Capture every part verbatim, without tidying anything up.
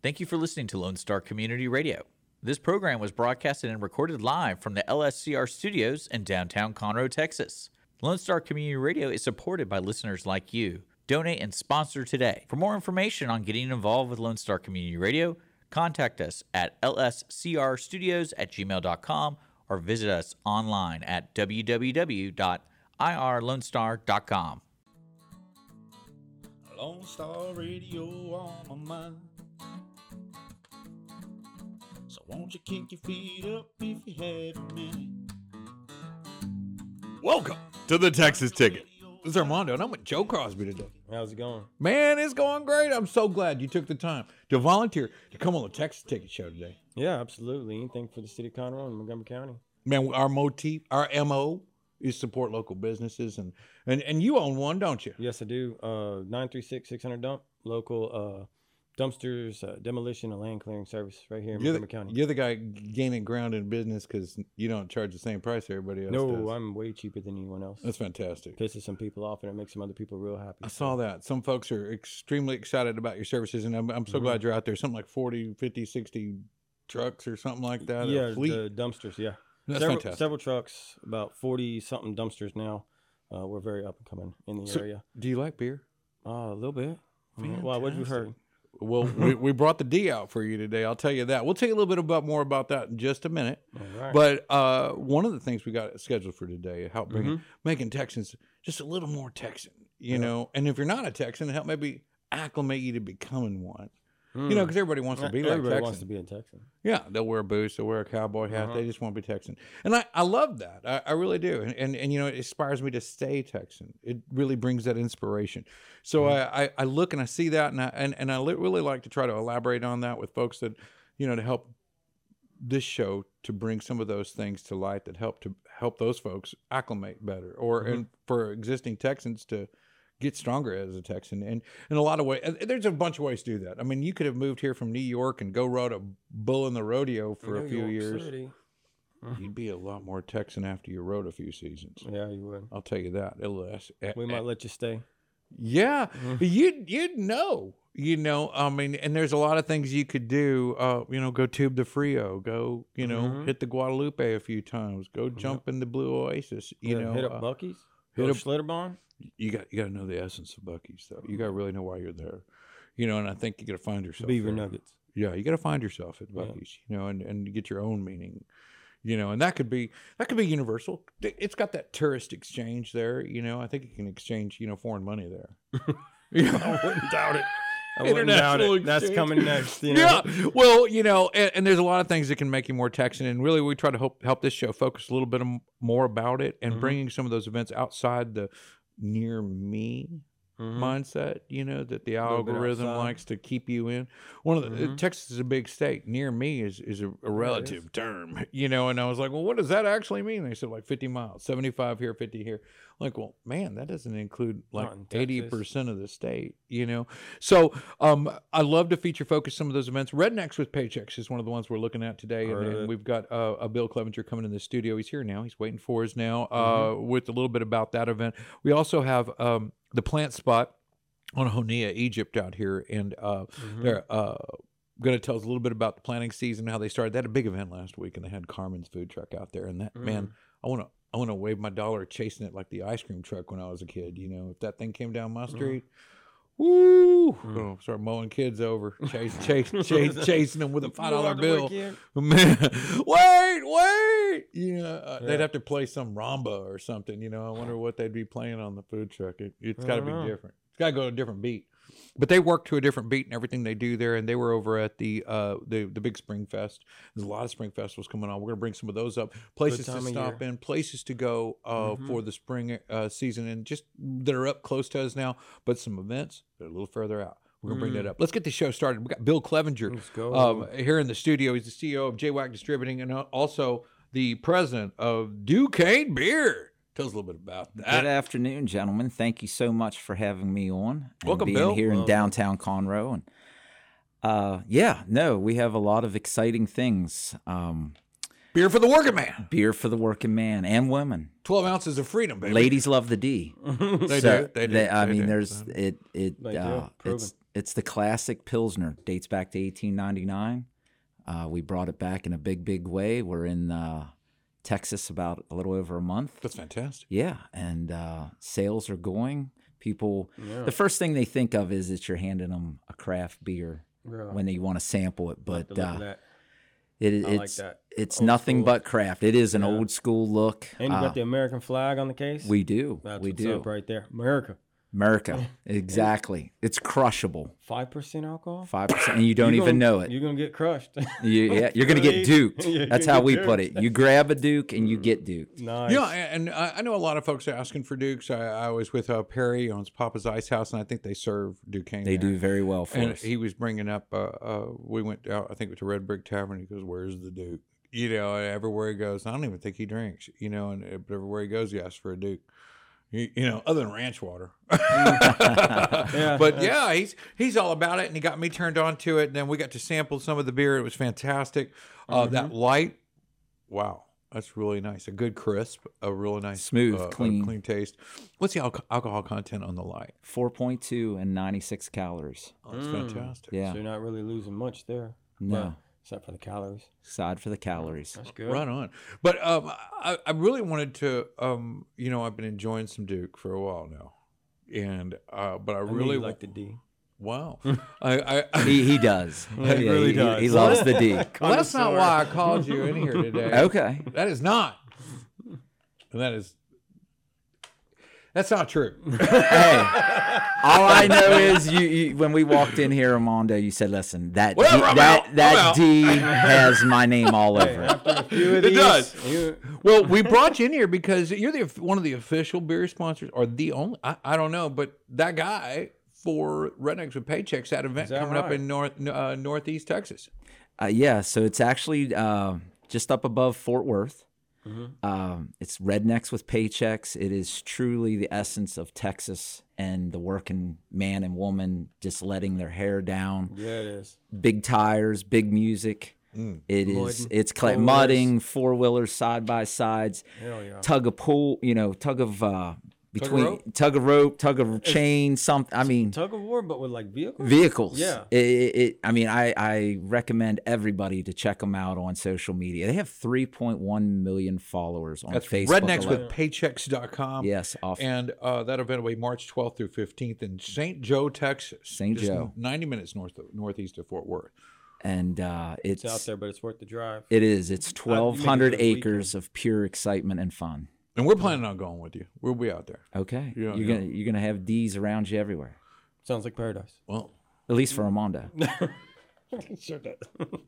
Thank you for listening to Lone Star Community Radio. This program was broadcasted and recorded live from the L S C R studios in downtown Conroe, Texas. Lone Star Community Radio is supported by listeners like you. Donate and sponsor today. For more information on getting involved with Lone Star Community Radio, contact us at l s c r studios at gmail dot com or visit us online at w w w dot i r lone star dot com. Lone Star Radio on my mind. So won't you kick your feet up if you have a minute? Welcome to the Texas Ticket. This is Armando, and I'm with Joe Crosby today. How's it going? Man, it's going great. I'm so glad you took the time to volunteer to come on the Texas Ticket Show today. Yeah, absolutely. Anything for the city of Conroe and Montgomery County. Man, our motif, our M O is support local businesses, and and, and you own one, don't you? Yes, I do. Uh, nine three six, six hundred dump, local uh, dumpsters, uh, demolition, and land clearing service right here in You're Montgomery the, County. you're the guy gaining ground in business because you don't charge the same price everybody else no, does. I'm way cheaper than anyone else. That's fantastic. Pisses some people off, and it makes some other people real happy. I saw that. Some folks are extremely excited about your services, and I'm, I'm so Mhm. glad you're out there. Something like forty, fifty, sixty trucks or something like that. Yeah, a fleet. the dumpsters, yeah. That's several, fantastic. several trucks, about forty-something dumpsters now. Uh, we're very up and coming in the So, area. Do you like beer? Uh, a little bit. Wow, what have you heard? Well, we, we brought the D out for you today. I'll tell you that. We'll tell you a little bit about more about that in just a minute. All right. But uh, one of the things we got scheduled for today, help bring Mhm. making Texans just a little more Texan, you Yeah. know. And if you're not a Texan, help maybe acclimate you to becoming one. Mm. You know, because everybody wants to be like Everybody Texan. wants to be a Texan. Yeah, they'll wear boots, they'll wear a cowboy hat. Uh-huh. They just want to be Texan, and I, I love that. I, I really do, and, and and you know, it inspires me to stay Texan. It really brings that inspiration. So Mm-hmm. I, I I look and I see that, and I and, and I li- really like to try to elaborate on that with folks that, you know, to help this show to bring some of those things to light that help to help those folks acclimate better, or Mhm. and for existing Texans to get stronger as a Texan. And in a lot of ways, and there's a bunch of ways to do that. I mean, you could have moved here from New York and go rode a bull in the rodeo for a New few York years. City. You'd be a lot more Texan after you rode a few seasons. Yeah, you would. I'll tell you that. It'll, uh, We uh, might let you stay. yeah, Mhm. you'd you'd know. You know, I mean, and there's a lot of things you could do. Uh, you know, go tube the Frio, go, you know, Mhm. hit the Guadalupe a few times, go jump in the Blue Oasis. You Yeah, know, hit up uh, Bucky's. hit Hit up- up Schlitterbahn. you got you got to know the essence of Bucky's, though. You got to really know why you're there. You know, and I think you got to find yourself. Beaver there. Nuggets. Yeah, you got to find yourself at Yeah. Bucky's, you know, and, and get your own meaning, you know, and that could be that could be universal. It's got that tourist exchange there, you know. I think you can exchange, you know, foreign money there. I wouldn't doubt it. I wouldn't doubt International it. That's exchange. coming next. You know? Yeah, well, you know, and, and there's a lot of things that can make you more Texan, and really, we try to help help this show focus a little bit m- more about it and Mhm. bringing some of those events outside the near me Mhm. mindset, you know, that the little bit algorithm outside. likes to keep you in. One of the Mhm. Texas is a big state. Near me is is a, a is. relative term, you know. And I was like, well, what does that actually mean? They said like fifty miles, seventy-five here, fifty here. Like, well, man, that doesn't include like Not in eighty Texas. percent of the state, you know. So, um, I love to feature focus some of those events. Rednecks with Paychecks is one of the ones we're looking at today, and, Heard of and it. we've got uh, a Bill Clevenger coming in the studio. He's here now. He's waiting for us now uh, Mm-hmm. with a little bit about that event. We also have um, the Plant Spot on Honia, Egypt out here, and uh, Mhm. they're uh, going to tell us a little bit about the planting season, how they started. They had a big event last week, and they had Carmen's food truck out there. And that Mm. man, I want to I want to wave my dollar chasing it like the ice cream truck when I was a kid. You know, if that thing came down my street, woo! Mm. Oh, start mowing kids over, chase, chase, chase, chasing them with a five dollar You bill. don't have to Man, wait, wait! You know, uh, Yeah. they'd have to play some rumba or something. You know, I wonder what they'd be playing on the food truck. It, it's I got to don't be know. different. It's got to go to a different beat. But they work to a different beat and everything they do there. And they were over at the uh the the big Spring Fest. There's a lot of Spring Festivals coming on. We're gonna bring some of those up. Places to time of stop year. in, places to go uh Mhm. for the spring uh, season, and just that are up close to us now. But some events that are a little further out. We're gonna bring that Mm. up. Let's get the show started. We got Bill Clevenger Let's go. um, here in the studio. He's the C E O of J WAC Distributing and also the president of Duquesne Beer. Tell us a little bit about that. Good afternoon, gentlemen. Thank you so much for having me on. And Welcome, being Bill. here in Welcome. downtown Conroe. And uh, yeah, no, we have a lot of exciting things. Um, Beer for the working man. Beer for the working man and women. twelve ounces of freedom, baby. Ladies love the D. They So do. They do. they- I They mean, do. there's it. It They do. uh, Proven. it's it's the classic Pilsner. Dates back to eighteen ninety-nine. Uh, we brought it back in a big, big way. We're in uh, Texas about a little over a month. That's fantastic. Yeah, and uh, sales are going. People, Yeah. the first thing they think of is that you're handing them a craft beer Yeah. when they want to sample it. Like But the look of uh, that. it, I like it's that. it's Old nothing school. but craft. It is an Yeah. old school look. And you Uh, got the American flag on the case. we do, That's we what's do. up right there. America. America, exactly. It's crushable, Five percent alcohol. five percent, and you don't You even gonna- know it. You're gonna get crushed. You, yeah, you're gonna get duked. Yeah, you're That's gonna how get we put duked. it. You grab a Duke and you get duked. Nice. You know, and I I know a lot of folks are asking for Dukes. I, I was with uh, Perry owns Papa's Ice House, and I think they serve Duquesne. They there. do very well for And us. he was bringing up, uh, uh, we went out, I think, to Red Brick Tavern. He goes, "Where's the Duke?" You know, and everywhere he goes, I don't even think he drinks. You know, and uh, but everywhere he goes, he asks for a Duke. You, you know, other than ranch water. Yeah, but that's- yeah, he's he's all about it, and he got me turned on to it. And then we got to sample some of the beer. It was fantastic. Uh, That light, wow, that's really nice. A good crisp, a really nice, Smooth, uh, uh, clean. clean taste. What's the al- alcohol content on the light? four point two and ninety-six calories. Oh, that's fantastic. Yeah, So you're not really losing much there. No. But except for the calories. side for the calories. That's good. Right on. But um, I, I really wanted to, um, you know, I've been enjoying some Duke for a while now, and uh, but I I knew really you wa- like the D. wow. I, I, He he does. Yeah, he really he, does. He loves the D. well, that's not why I called you in here today. Okay. That is not. And that is. That's not true. Hey, all I know is you, you. When we walked in here, Armando, you said, "Listen, that Whatever, D, I'm that out, I'm that out." D has my name all over it." After a few of It these, does. you- Well, we brought you in here because you're the one of the official beer sponsors, or the only. I, I don't know, but that guy for Rednecks with Paychecks, that event that coming up right? in north uh, northeast Texas. Uh, yeah, so it's actually uh, just up above Fort Worth. Um, it's Rednecks with Paychecks. It is truly the essence of Texas and the working man and woman just letting their hair down. yeah, it is. Big tires, big music. It is. Mudding, It's cla four-wheelers. mudding, four wheelers, side by sides, Hell yeah. tug of pull. You know, tug of uh, between rope? tug of rope, tug of chain. Something. I mean, Tug of war, but with like vehicles. vehicles. Yeah. It, it, it- I mean, I, I recommend everybody to check them out on social media. They have three point one million followers on That's Facebook. rednecks alone. with paychecks dot com. Yes, off. And uh, that event will be March twelfth through fifteenth in Saint Joe, Texas. Saint Just Joe. ninety minutes north of, northeast of Fort Worth. and uh, it's, It's out there, but it's worth the drive. It is. It's twelve hundred for the weekend. acres of pure excitement and fun. And we're planning on going with you. We'll be out there. Okay, Yeah, you're yeah. gonna you're gonna have D's around you everywhere. Sounds like paradise. Well, At least for Armando. Sure does.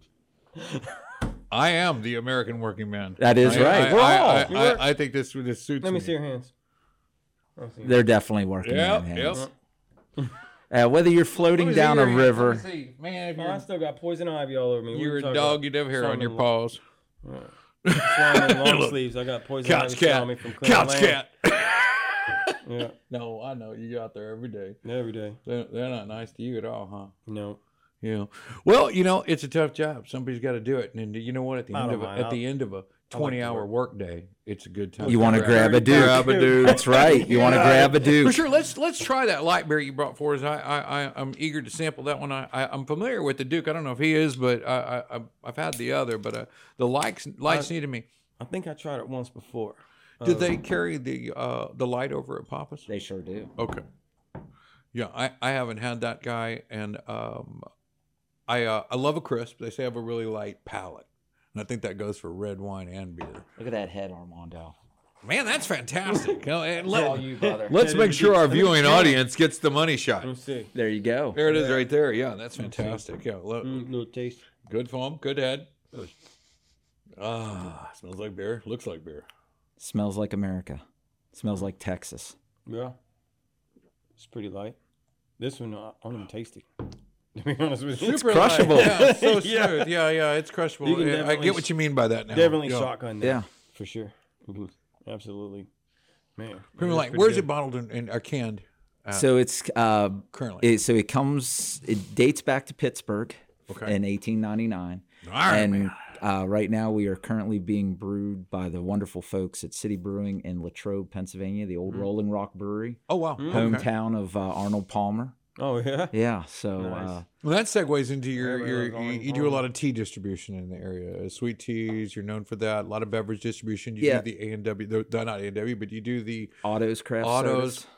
I am the American working man. That is I- right. I, We're I, all. I, You I, were- I think this this suits Let me see your hands. I don't see your- They're definitely working Yep, in yep. hands. Uh, whether you're floating down a river, Man, if Oh, I you're, still got poison ivy all over me. What you're you a talking dog, about? you'd have hair on Something your lo- paws. Swam in long sleeves. I got poison Couch ivy on me cat. from clean Couch land. cat. Yeah, No, I know. You out there every day. every day. They're, they're not nice to you at all, huh? No. Yeah. Well, you know, it's a tough job. Somebody's got to do it. And you know what? At the I end don't of a, mind. at the end of a twenty-hour work. work day, it's a good time. you want to grab a dude. Grab a dude. That's right. You want to grab a For dude. sure. Let's let's try that light beer you brought for us. I I, I I'm eager to sample that one. I, I I'm familiar with the Duke. I don't know if he is, but I, I I've- I've had the other. But uh, the lights lights needed me. I think I tried it once before. Did they carry the uh the light over at Papa's? They sure do. Okay. Yeah, I, I haven't had that guy, and um, I uh, I love a crisp. They say I have a really light palate, and I think that goes for red wine and beer. Look at that head, Armando. Man, that's fantastic. You know, and let, All you, brother. let's make sure our Let me viewing see. audience gets the money shot. Let me see. There you go. There it is, right there. Yeah, that's fantastic. Yeah, look, Mm, little taste. good foam, good head. Ah, smells like beer. Looks like beer. Smells like America. Smells like Texas. Yeah. It's pretty light. This one, I don't even taste it. To be honest with you. Super crushable. light. Yeah, it's so Yeah. smooth. Yeah, yeah, it's crushable. You can Yeah, I definitely get what you mean by that now. Definitely yeah. shotgun that. Yeah. For sure. Mhm. Absolutely. Man. Pretty it's like, pretty where's good. it bottled and, and uh, canned So it's uh, currently? it, so it comes. It dates back to Pittsburgh Okay. in eighteen ninety-nine. All right, and man. Uh, right now, we are currently being brewed by the wonderful folks at City Brewing in Latrobe, Pennsylvania, the old Rolling Rock Brewery, Oh wow, okay. hometown of uh, Arnold Palmer. Oh yeah. Yeah, so Nice. uh, Well, that segues into your, Everybody your loves you, Arnold you do a lot Palmer. of tea distribution in the area. Uh, Sweet teas, you're known for that. A lot of beverage distribution. You Yeah. do the A and W, the, the- not A and W, but you do the Autos Craft Autos, Sodas.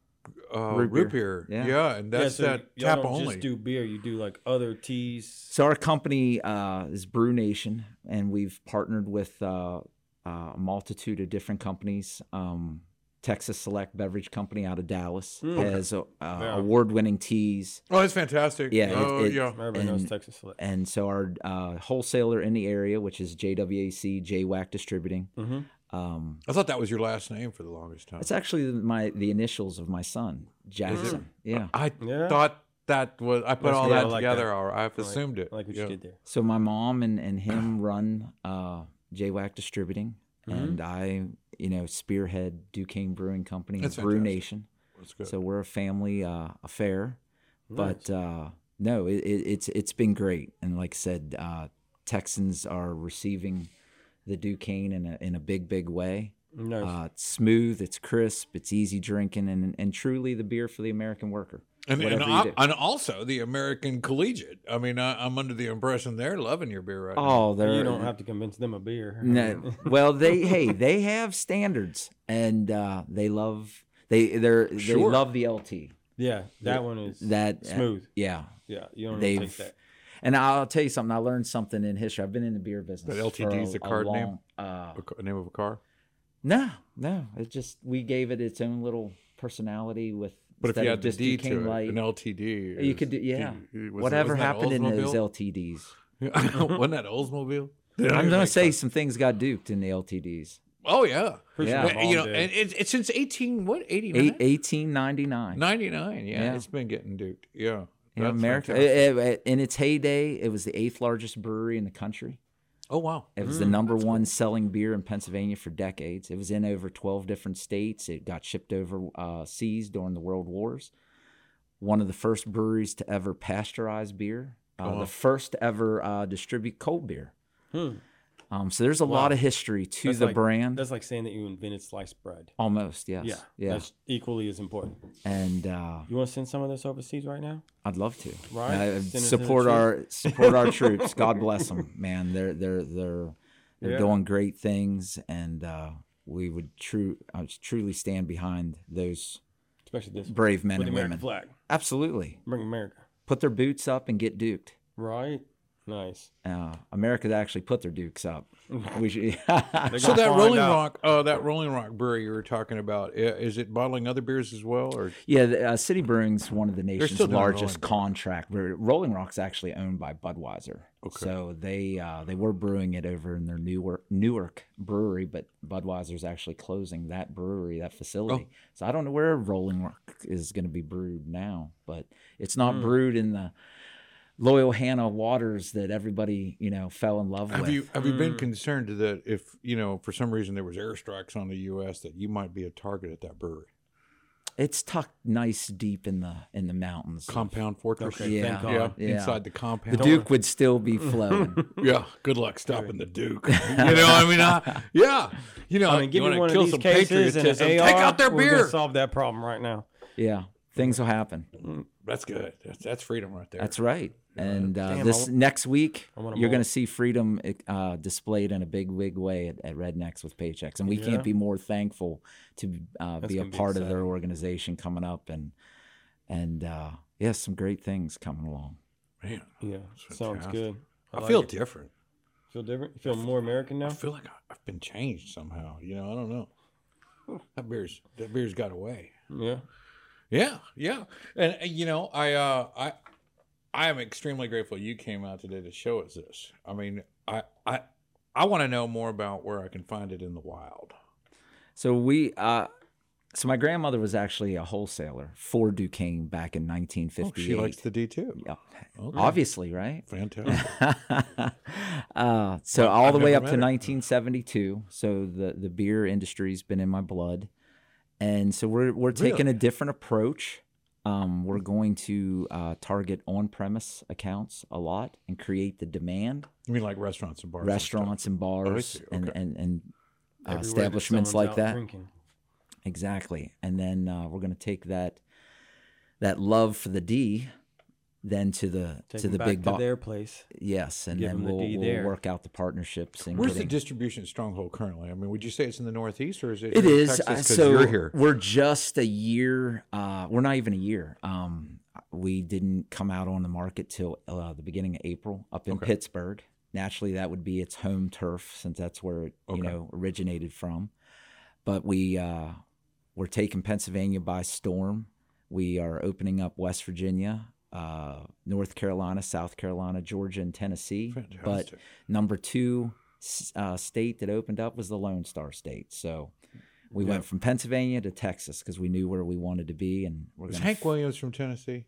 uh, Root root beer. beer. Yeah. Yeah, and that's yeah, so that y'all tap don't only. just do beer. You do like other teas. So our company uh, is Brew Nation, and we've partnered with uh, uh, a multitude of different companies. Um, Texas Select Beverage Company out of Dallas Mm. has uh, Yeah. award-winning teas, Oh, it's fantastic. Yeah, it- Oh, it- yeah. Everybody knows And- Texas Select. and so our uh, wholesaler in the area, which is J W A C, J W A C Distributing. Mm-hmm. Um, I thought that was your last name for the longest time. it's actually my the initials of my son, Jackson. Yeah. I Yeah. thought that was. I put That's all good. I that like together. that. Or I've I like- assumed it. I like what Yeah. you did there. So my mom and, and him run uh, J W A C Distributing, Mm-hmm. and I, you know, spearhead Duquesne Brewing Company and That's Brew fantastic. Nation. That's good. So we're a family uh, affair, Nice. but uh, no, it, it, it's it's been great. And like I said, uh, Texans are receiving the Duquesne in a in a big big way. Nice. Uh, it's smooth, it's crisp, it's easy drinking, and and truly the beer for the American worker. And, and, Whatever you I, do. and also the American Collegiate. I mean, I, I'm under the impression they're loving your beer right now. Oh, they're you don't have to convince them of beer. no. Well, they hey, they have standards, and uh, they love they they're they Sure. love the L T. Yeah, that one is That smooth. Yeah, Yeah, you don't they've. need to take that. And I'll tell you something. I learned something in history. I've been in the beer business. That L T D is for the card name? long- Uh, A ca- name of a car. no, no. It just we gave it its own little personality with. But if instead you of had the just D Duquesne to it, Light, an L T D. you is- could do yeah. was- Whatever wasn't that happened in those Oldsmobile? L T Ds. Wasn't that Oldsmobile? I'm gonna say some things got duked in the L T Ds. Oh yeah, Pretty Yeah. sure And, my you mom know, did. and it's it's since eighteen what eighty Eight, nine. eighteen ninety-nine. ninety-nine, yeah, Yeah. it's been getting duped. Yeah. Yeah, That's America. fantastic. it- it- in its heyday, it was the eighth largest brewery in the country. Oh wow. It was the number one selling beer in Pennsylvania for decades. It was in over twelve different states. It got shipped over uh, seas during the World Wars. One of the first breweries to ever pasteurize beer. Uh, wow. The first to ever uh, distribute cold beer. Hmm. Um, so there's a lot of history to That's the like- brand. That's like saying that you invented sliced bread. Almost, yes. Yeah, Yeah. That's equally as important. And uh, You want to send some of this overseas right now? I'd love to. Right. Uh, Send it to the support our support our troops. God bless them, man. They're they're they're they're Yeah. doing great things, and uh, we would true uh, truly stand behind those Especially this brave men with the and American women. flag. Absolutely, Bring America. put their boots up and get duked. Right. Nice. Uh, America actually put their dukes up. We should. They're So gonna that find Rolling out. Rock, uh, that Rolling Rock brewery you were talking about, i- is it bottling other beers as well, or Yeah, the, uh, City Brewing's one of the nation's still doing largest Rolling Rock. contract. brewery. Rolling Rock's actually owned by Budweiser, Okay. so they uh, they were brewing it over in their Newark Newark brewery, but Budweiser's actually closing that brewery, that facility. Oh. So I don't know where Rolling Rock is going to be brewed now, but it's not Hmm. brewed in the Loyal Hannah waters that everybody you know fell in love have with. you have you been concerned that if you know for some reason there was airstrikes on the U S that you might be a target at that brewery? It's tucked nice deep in the in the mountains. Compound fortress. Okay, Yeah. thank God. Yeah, Yeah. inside the The compound. Duke would still be flowing. Yeah, good luck stopping the Duke. You know, I mean, I, yeah, you know, I mean, give you me wanna one of kill these some cases and an patriotism, A R. take out their we're gonna beer. solve that problem right now. Yeah, things will happen. That's good. That's, that's freedom right there. That's right. And uh, Damn, this I- next week, I want 'em you're going all. to see freedom uh, displayed in a big, big way at, at Rednecks with Paychecks, and we Yeah. can't be more thankful to uh, That's be a gonna be part of exciting. their organization coming up, and and uh, yeah, some great things coming along. Man, Yeah, that's sounds fantastic. good. I, like feel it. different. Feel different. You feel more American now. I feel like I- I've been changed somehow. You know, I don't know. That beer's that beer's got away. Yeah. Yeah, yeah, and uh, you know, I uh, I I am extremely grateful you came out today to show us this. I mean, I I I want to know more about where I can find it in the wild. So we, uh, so my grandmother was actually a wholesaler for Duquesne back in nineteen Oh, fifty-eight. she likes the D too. Yep. Okay. Obviously, right? Fantastic. uh, so Well, all I've the way never up to met her. nineteen seventy-two. So the, the beer industry's been in my blood, and so we're we're taking Really? a different approach Um, we're going to uh, target on-premise accounts a lot and create the demand. I mean, like restaurants and bars. and stuff. Restaurants and bars see. and Okay. and, and uh, Everywhere that establishments someone's like out that. drinking. Exactly. And then uh, we're going to take that that love for the D, then to the Take to them the back big to bo- their place. yes, and give then them the we'll, D we'll there. work out the partnerships. And Where's the getting- distribution stronghold currently? I mean, would you say it's in the Northeast or is it? It here in is. Texas uh, 'cause so you're here. we're just a year. Uh, we're not even a year. Um, we didn't come out on the market till uh, the beginning of April up in Okay. Pittsburgh. Naturally, that would be its home turf since that's where it you Okay. know originated from. But we uh, we're taking Pennsylvania by storm. We are opening up West Virginia, uh, North Carolina, South Carolina, Georgia, and Tennessee. But Fantastic. number two s- uh, state that opened up was the Lone Star State. So we Yeah. went from Pennsylvania to Texas because we knew where we wanted to be, and we're Is gonna Hank f- Williams from Tennessee?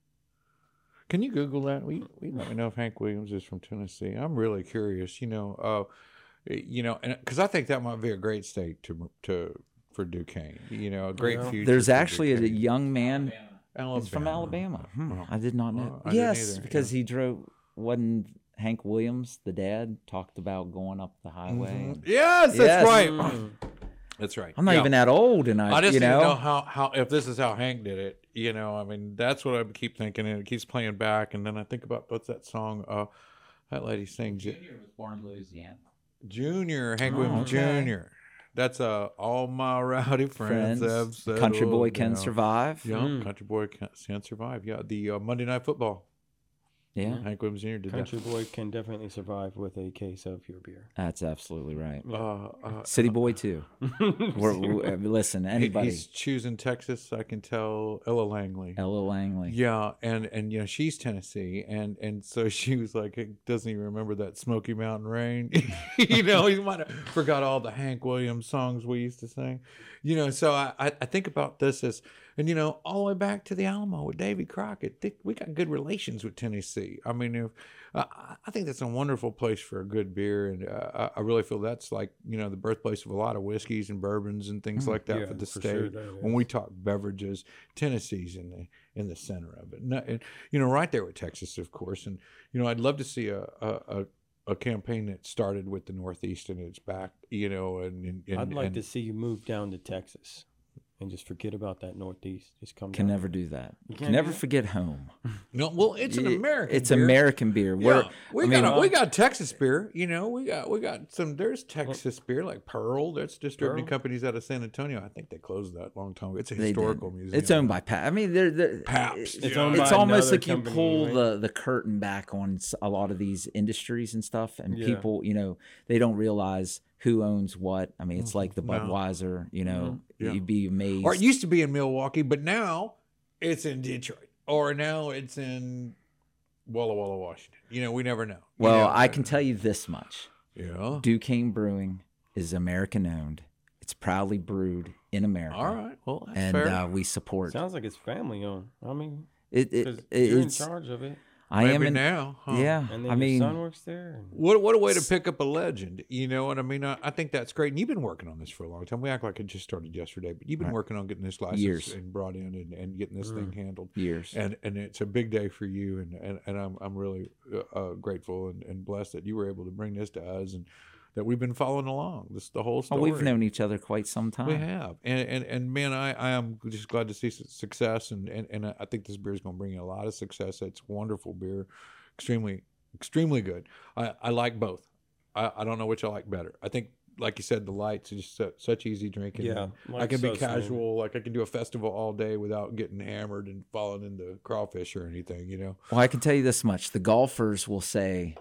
Can you Google that? We we let me know if Hank Williams is from Tennessee. I'm really curious. You know, uh, you know, and because I think that might be a great state to to for Duquesne. You know, a great Yeah. future. There's for actually a Duquesne. young man. Alabama. He's from Alabama. Hmm, Oh. I did not know. Oh, I didn't yes, either, because yeah. he drove. Wasn't Hank Williams, the dad, talked about going up the highway? Mhm. and- Yes, that's Yes. right. Mm. That's right. I'm not Yeah. even that old, and I, I just you didn't know, know how, how if this is how Hank did it. You know, I mean, that's what I keep thinking, and it keeps playing back. And then I think about what's that song? Uh, that lady sings it. Junior was born in Louisiana. Junior, Hank Oh, Williams okay. Junior That's uh, all my rowdy friends, friends, have Country Boy settled Can down. Survive. Yeah, Mm. Country Boy Can, can Survive. Yeah, the uh, Monday Night Football. Yeah, Hank Williams Junior did Country boy can definitely survive with a case of your beer. that's absolutely right. that. Uh, uh, City Boy too. We're, we uh, listen, he- anybody. He's choosing Texas. I can tell Ella Langley. Ella Langley. Yeah, and and you know she's Tennessee, and and so she was like, it doesn't even remember that Smoky Mountain Rain. You know, he might have forgot all the Hank Williams songs we used to sing. You know, so I I I think about this as, and you know, all the way back to the Alamo with Davy Crockett. Th- We got good relations with Tennessee. I mean, if, uh, I think that's a wonderful place for a good beer, and uh, I I really feel that's like you know the birthplace of a lot of whiskeys and bourbons and things like that Yeah, for the for state. sure that When is. we talk beverages, Tennessee's in the in the center of it. No, and, you know, right there with Texas, of course. And you know, I'd love to see a a, a, a campaign that started with the Northeast and it's back. You know, and, and, and I'd like and- to see you move down to Texas and just forget about that Northeast. Just come Can down. never do that. You Can can't never do that? forget home. no, well, it's an It- American. It's beer. American beer. We're, Yeah, we I got mean, a, we got Texas beer. You know, we got we got some. There's Texas beer like Pearl. That's distributing Pearl? companies out of San Antonio. I think they closed that a long time ago. It's a they did. historical museum. It's owned by Pat. I mean, they're, they're Pabst, It's, It's owned it's by almost another like you company, pull right? the the curtain back on s- a lot of these industries and stuff, and Yeah. people, you know, they don't realize who owns what. I mean, it's like the No. Budweiser. You know, Mm-hmm. Yeah. you'd be amazed. Or it used to be in Milwaukee, but now it's in Detroit, or now it's in Walla Walla, Washington. You know, we never know. You well, never I know. can tell you this much: Yeah. Duquesne Brewing is American owned. It's proudly brewed in America. All right. Well, that's And fair. uh, we support Sounds like it's family owned. I mean, it. It, because it you're in it's. charge of it, I Maybe am in. now. Huh? Yeah, and then I your mean, son works there. and- What what a way to pick up a legend. You know what I mean? I, I think that's great. And you've been working on this for a long time. We act like it just started yesterday, but you've been Right. working on getting this license Years. and brought in and, and getting this thing handled. years. And and it's a big day for you, and and, and I'm I'm really uh, uh, grateful and, and blessed that you were able to bring this to us, and that we've been following along. This the whole Oh, story. we've known each other quite some time. We have, and and, and man, I, I am just glad to see su- success, and, and, and I think this beer is going to bring you a lot of success. It's wonderful beer, extremely extremely good. I, I like both. I, I don't know which I like better. I think, like you said, the lights are just su- such easy drinking. Yeah, and I light's can be so smooth. casual. Like I can do a festival all day without getting hammered and falling into crawfish or anything. You know. Well, I can tell you this much: the golfers will say,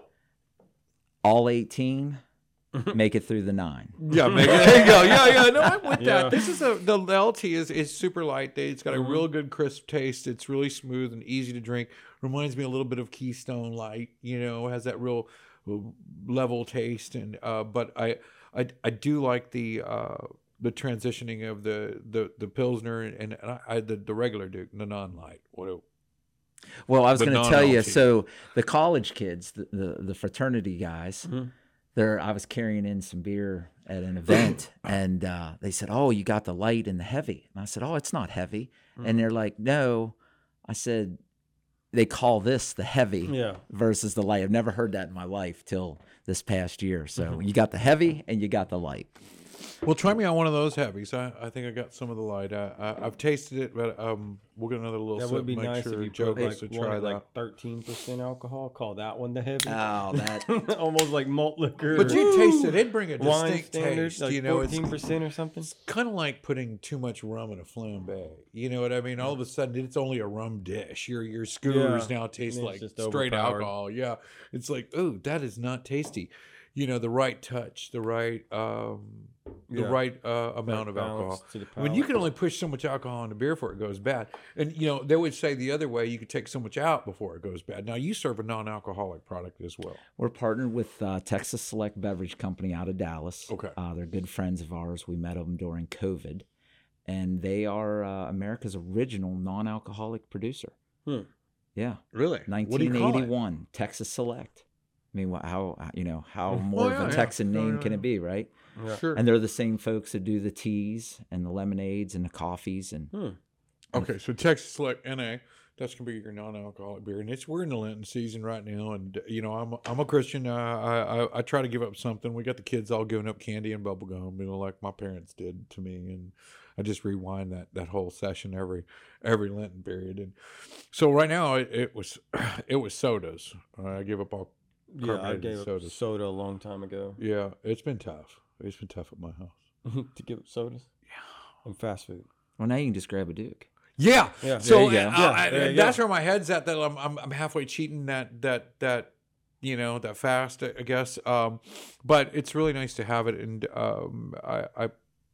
all eighteen make it through the nine. Yeah, make it. There you go. Yeah, yeah. No, I'm with Yeah. that. This is a the L T is is super light. It's got a Mhm. real good crisp taste. It's really smooth and easy to drink. Reminds me a little bit of Keystone Light. You know, has that real level taste. And uh, but I I I do like the uh the transitioning of the the the Pilsner and, and I, I the the regular Duke, the non-light. What a, Well, I was But going to tell you. non-L T. So the college kids, the the, the fraternity guys, Mhm. there. I was carrying in some beer at an event, and uh, they said, "Oh, you got the light and the heavy." And I said, "Oh, it's not heavy." And they're like, "No, I said, they call this the heavy Yeah. versus the light. I've never heard that in my life till this past year. So you got the heavy and you got the light. Well, try me on one of those heavies. I, I think I got some of the light. I, I, I've tasted it, but um, we'll get another little That sip. would be make nice sure if you Joe put gets like to one try at that. like thirteen percent alcohol. Call that one the heavy. Oh, that. Almost like malt liquor. But or you taste it. It'd bring a wine distinct standard, taste. like you know, it's fourteen percent or something. kind of like putting too much rum in a flambe. You know what I mean? All of a sudden, it's only a rum dish. Your your skewers Yeah. now taste And like it's just straight overpowered. alcohol. Yeah, it's like, oh, that is not tasty. You know, the right touch, the right um, the Yeah. right uh, amount of balance alcohol. to the I mean, you palate. can only push so much alcohol into beer before it goes bad. And you know, they would say the other way, you could take so much out before it goes bad. Now, you serve a non-alcoholic product as well. We're partnered with uh, Texas Select Beverage Company out of Dallas. Okay. Uh, they're good friends of ours. We met them during COVID. And they are uh, America's original non-alcoholic producer. Hmm. Yeah. Really? nineteen eighty-one, Texas Select. I mean, wha- how, you know, how more yeah, of a yeah. Texan No, name no, can no. it be, right? Yeah. Sure. And they're the same folks that do the teas and the lemonades and the coffees. And Hmm. Okay, so Texas Select N A, that's gonna be your non-alcoholic beer, and it's we're in the Lenten season right now, and you know I'm I'm a Christian. Uh, I, I I try to give up something. We got the kids all giving up candy and bubble gum, you know, like my parents did to me, and I just rewind that that whole session every every Lenten period, and so right now it, it was it was sodas. I give up all Yeah, I carbonated gave up sodas. soda a long time ago. Yeah, it's been tough. It's been tough at my house. To give up sodas. Yeah. And fast food. well, now you can just grab a Duke. Yeah. Yeah. So There you go. uh, Yeah, I- there you that's go. where my head's at. That I'm, I'm I'm halfway cheating that that that you know that fast, I guess. Um, but it's really nice to have it, and um, I, I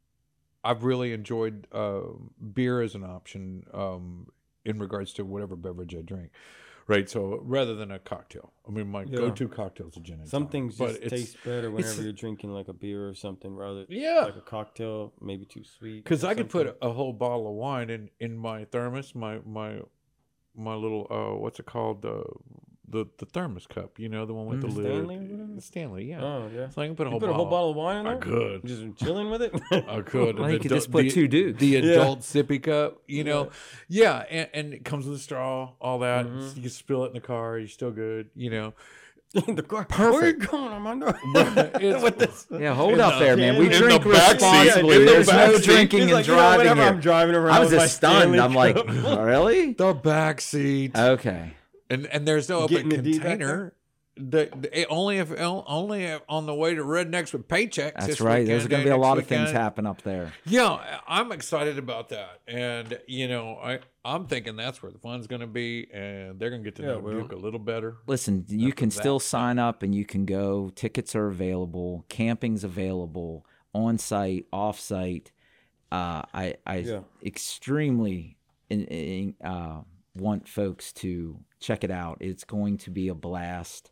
I've really enjoyed uh, beer as an option um, in regards to whatever beverage I drink. Right. So rather than a cocktail, I mean my Yeah. go-to cocktail is a gin and Some tonic, things but just it's- taste better it's- whenever you're drinking like a beer or something, rather Yeah. like a cocktail, maybe too sweet. Because or I could put something. a, a whole bottle of wine in, in my thermos, my my my little uh, what's it called, the the the thermos cup, you know, the one with the Mm. lid. Stanley or whatever? Stanley, yeah. Oh yeah. So I can put a You whole put a bottle. whole bottle of wine in I there. could. Just chilling with it. I could. Well, And you the could adu- just put the- two Dukes. The Yeah. adult sippy cup, you know, yeah, and, and it comes with a straw, all that. Mhm. You can spill it in the car. You're still good, you know. the car. Perfect. Where you going? I'm under. It's- With this. Yeah, hold In up the- there, man. We in the drink back seat, responsibly. in the There's back no seat. drinking He's and like, you know, driving whenever here. I'm driving around I was with my just stunned. Stanley I'm like, cup. really? The back seat. Okay. And and there's no open Getting the D back container. The, the- it only if only if on the way to Rednecks with paychecks. That's this right. There's weekend, going to be a next lot of things weekend. happen up there. Yeah, I'm excited about that, and you know, I I'm thinking that's where the fun's going to be, and they're going to get to Yeah, know well. Duke a little better. Listen, you After can that. still sign up and you can go. Tickets are available. Camping's available. On site, off site. Uh, I I Yeah. extremely in, in, uh, want folks to check it out. It's going to be a blast.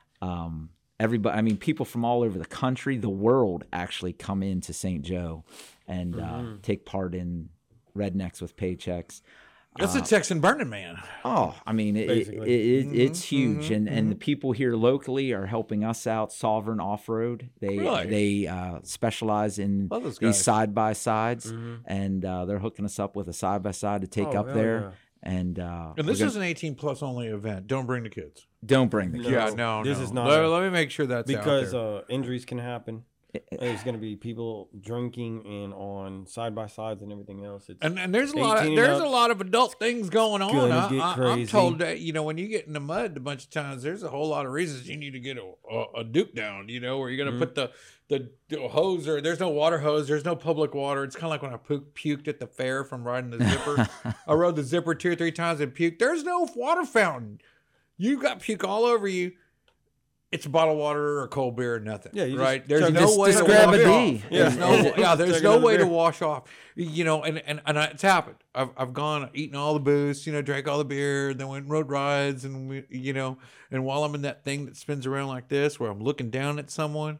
Um, everybody, I mean, people from all over the country, the world, actually come into Saint Joe and uh, take part in Rednecks with Paychecks. That's Uh, a Texan Burning Man. Oh, I mean, it, it, Basically. it, Mm-hmm, it's huge, and and the people here locally are helping us out. Sovereign Off Road, they Really? they uh, specialize in Love those these guys. side by sides, Mhm. and uh, they're hooking us up with a side by side to take Oh, up hell there. yeah. And uh, And we're this gonna- is an eighteen plus only event. Don't bring the kids. don't bring the No, kids. yeah, no, this no. is not Let, a- let me make sure that's because out there. uh, injuries can happen. There's going to be people drinking and on side by sides and everything else. It's And, and there's a lot of eighteen there's and a up, lot of adult things going on. gonna I, get I, I'm crazy. told that you know when you get in the mud a bunch of times, there's a whole lot of reasons you need to get a, a, a Duke down. You know, where you're gonna Mhm. put the, the the hose or there's no water hose, there's no public water. It's kind of like when I pu- puked at the fair from riding the zipper. I rode the zipper two or three times and puked. There's no water fountain. You got puke all over you. It's bottled water or cold beer or nothing. Yeah, you just right. There's chug- no just- way just to grab wash a off. D. There's Yeah. no, yeah, there's Chug no another way to beer. wash off. You know, and and, and it's happened. I've I've gone eaten all the booze, you know, drank all the beer, then went and rode rides, and we, you know, and while I'm in that thing that spins around like this, where I'm looking down at someone,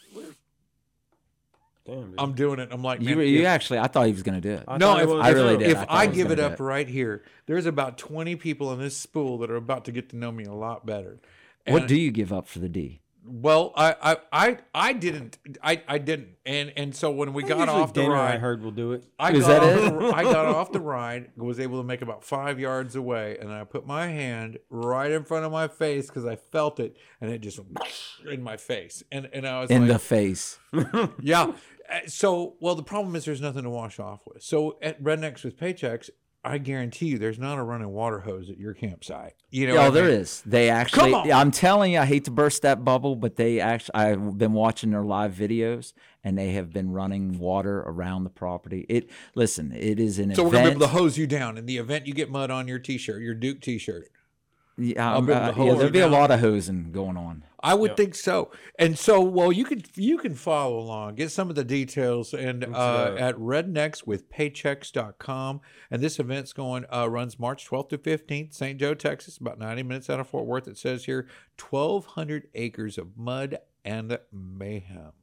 damn, dude. I'm doing it. I'm like, You, man, you if- actually, I thought he was going to do it. I no, thought it if, was I really if, did. if I thought I I was give it gonna up do it. right here, there's about twenty people in this spool that are about to get to know me a lot better. What And do you give up for the D? Well, I, I, I, I didn't, I, I didn't, and and so when we got Usually off the dinner, ride, I heard will do it. I Is got that off it? The, I got off the ride, was able to make about five yards away, and I put my hand right in front of my face because I felt it, and it just went in my face, and and I was In like, the face. yeah. Uh, So, well, the problem is there's nothing to wash off with. So at Rednecks with Paychecks, I guarantee you, there's not a running water hose at your campsite. You know, Oh, what I there mean? is. They actually. Come on. I'm telling you, I hate to burst that bubble, but they actually. I've been watching their live videos, and they have been running water around the property. It. Listen, it is an So we're event. gonna be able to hose you down in the event you get mud on your T-shirt, your Duke T-shirt. Yeah, I'll um, be able to uh, hose yeah, you there'll be a down. lot of hosing going on. I would think so. And so, well, you could you can follow along, get some of the details, and uh, go. at rednecks with paychecks dot com. And this event's going uh, runs March twelfth to fifteenth, Saint Joe, Texas, about ninety minutes out of Fort Worth. It says here, twelve hundred acres of mud and mayhem.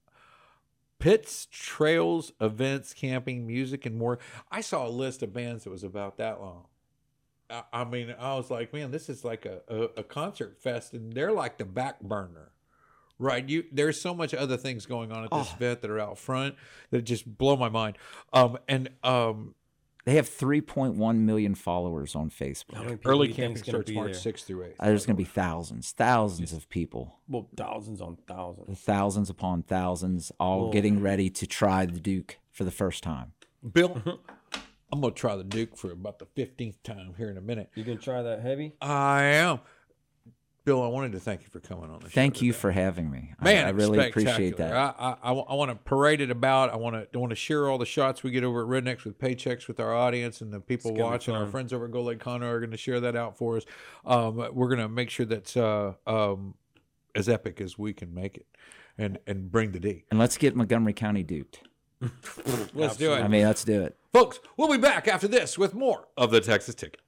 Pits, trails, events, camping, music, and more. I saw a list of bands that was about that long. I- I mean, I was like, man, this is like a, a, a concert fest, and they're like the back burner, right? You there's so much other things going on at this Oh. event that are out front that just blow my mind. Um, and um, They have three point one million followers on How Facebook. many people early do you camping think's gonna starts be March there? sixth through eighth. Uh, There's going to be thousands, thousands of people, Well, thousands on thousands. thousands upon thousands, all Whoa. getting ready to try the Duke for the first time. Bill, I'm gonna try the Duke for about the fifteenth time here in a minute. You gonna try that heavy? I am. Bill, I wanted to thank you for coming on the show. Thank you today. for having me. I- Man, I, it's really appreciate spectacular. that. I, I, I want to parade it about. I want to I want to share all the shots we get over at Rednecks with Paychecks with our audience and the people It's gonna be watching. Our fun. friends over at Gold Lake Conroe are going to share that out for us. Um, we're going to make sure that's uh, um, as epic as we can make it, and and bring the D. And let's get Montgomery County duped. Let's do it, I mean, let's do it. folks. We'll be back after this with more of the Texas Ticket.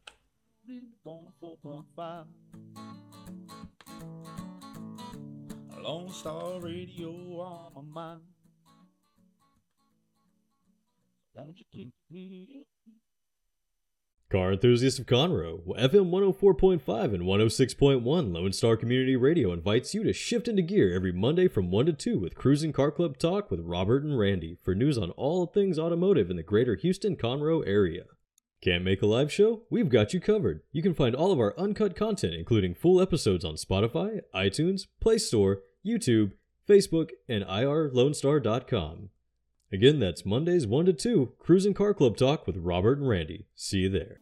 Lone Star Radio on my mind. Don't you keep me Car enthusiasts of Conroe, F M one oh four point five and one oh six point one Lone Star Community Radio invites you to shift into gear every Monday from one to two with Cruising Car Club Talk with Robert and Randy for news on all things automotive in the greater Houston-Conroe area. Can't make a live show? We've got you covered. You can find all of our uncut content, including full episodes on Spotify, iTunes, Play Store, YouTube, Facebook, and I R lone star dot com. Again, that's Mondays one to two, Cruising Car Club Talk with Robert and Randy. See you there.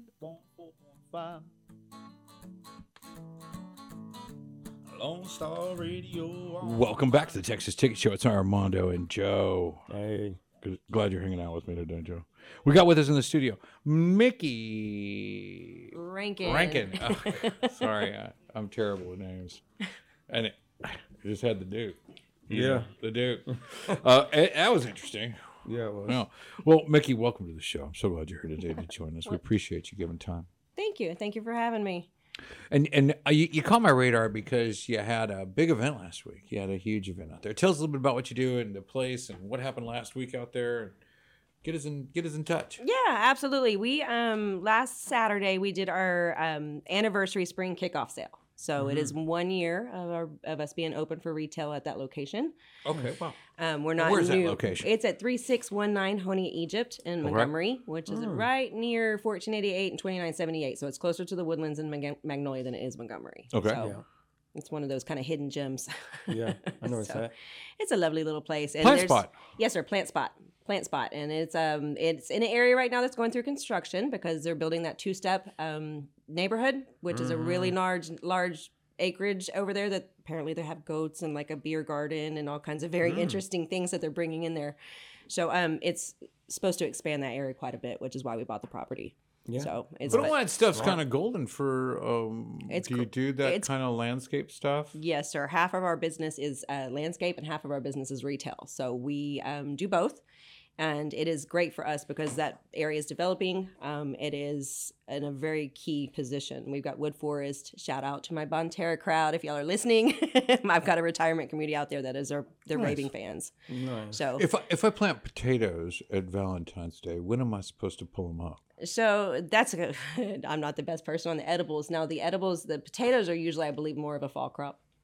Lone Star Radio on Welcome back to the Texas Ticket Show. It's Armando and Joe. Hey, Good- Glad you're hanging out with me today, Joe. We got with us in the studio Mickey Rankin. Rankin. Oh, sorry, I, I'm terrible with names. And it, I just had the Duke. You Yeah. know, the Duke. Uh, it- that was interesting. yeah, it was. No. Well, Mickey, welcome to the show. I'm so glad you're here today to join us. We appreciate you giving time. Thank you. Thank you for having me. And and uh, you, you caught my radar because you had a big event last week. You had a huge event out there. Tell us a little bit about what you do and the place and what happened last week out there. And get us in get us in touch. Yeah, absolutely. We um last Saturday we did our um anniversary spring kickoff sale. So it is one year of our of us being open for retail at that location. Okay, wow. Um, we're not where's that new. location? It's at three six one nine Honea, Egypt in right. Montgomery, which is right near fourteen eighty-eight and twenty-nine seventy-eight. So it's closer to the Woodlands in Mag- Magnolia than it is Montgomery. Okay. So Yeah. it's one of those kind of hidden gems. Yeah, I know it's So that. It's a lovely little place. And Plant there's- spot. Yes, sir. Plant spot. Plant spot. And it's um it's in an area right now that's going through construction because they're building that two step um neighborhood, which is a really large large acreage over there that apparently they have goats and like a beer garden and all kinds of very interesting things that they're bringing in there. So um it's supposed to expand that area quite a bit, which is why we bought the property. Yeah. So it's But but- all that stuff's kind of golden for. Um, It's do you gr- do that it's- kind of landscape stuff? Yes, sir. Half of our business is uh, landscape and half of our business is retail. So we um, do both. And it is great for us because that area is developing. Um, it is in a very key position. We've got Wood Forest. Shout out to my Bonterra crowd if y'all are listening. I've got a retirement community out there that is our they're Nice. raving fans. Nice. So If I, if I plant potatoes at Valentine's Day, when am I supposed to pull them up? so that's a, I'm not the best person on the edibles. Now the edibles, the potatoes are usually I believe more of a fall crop.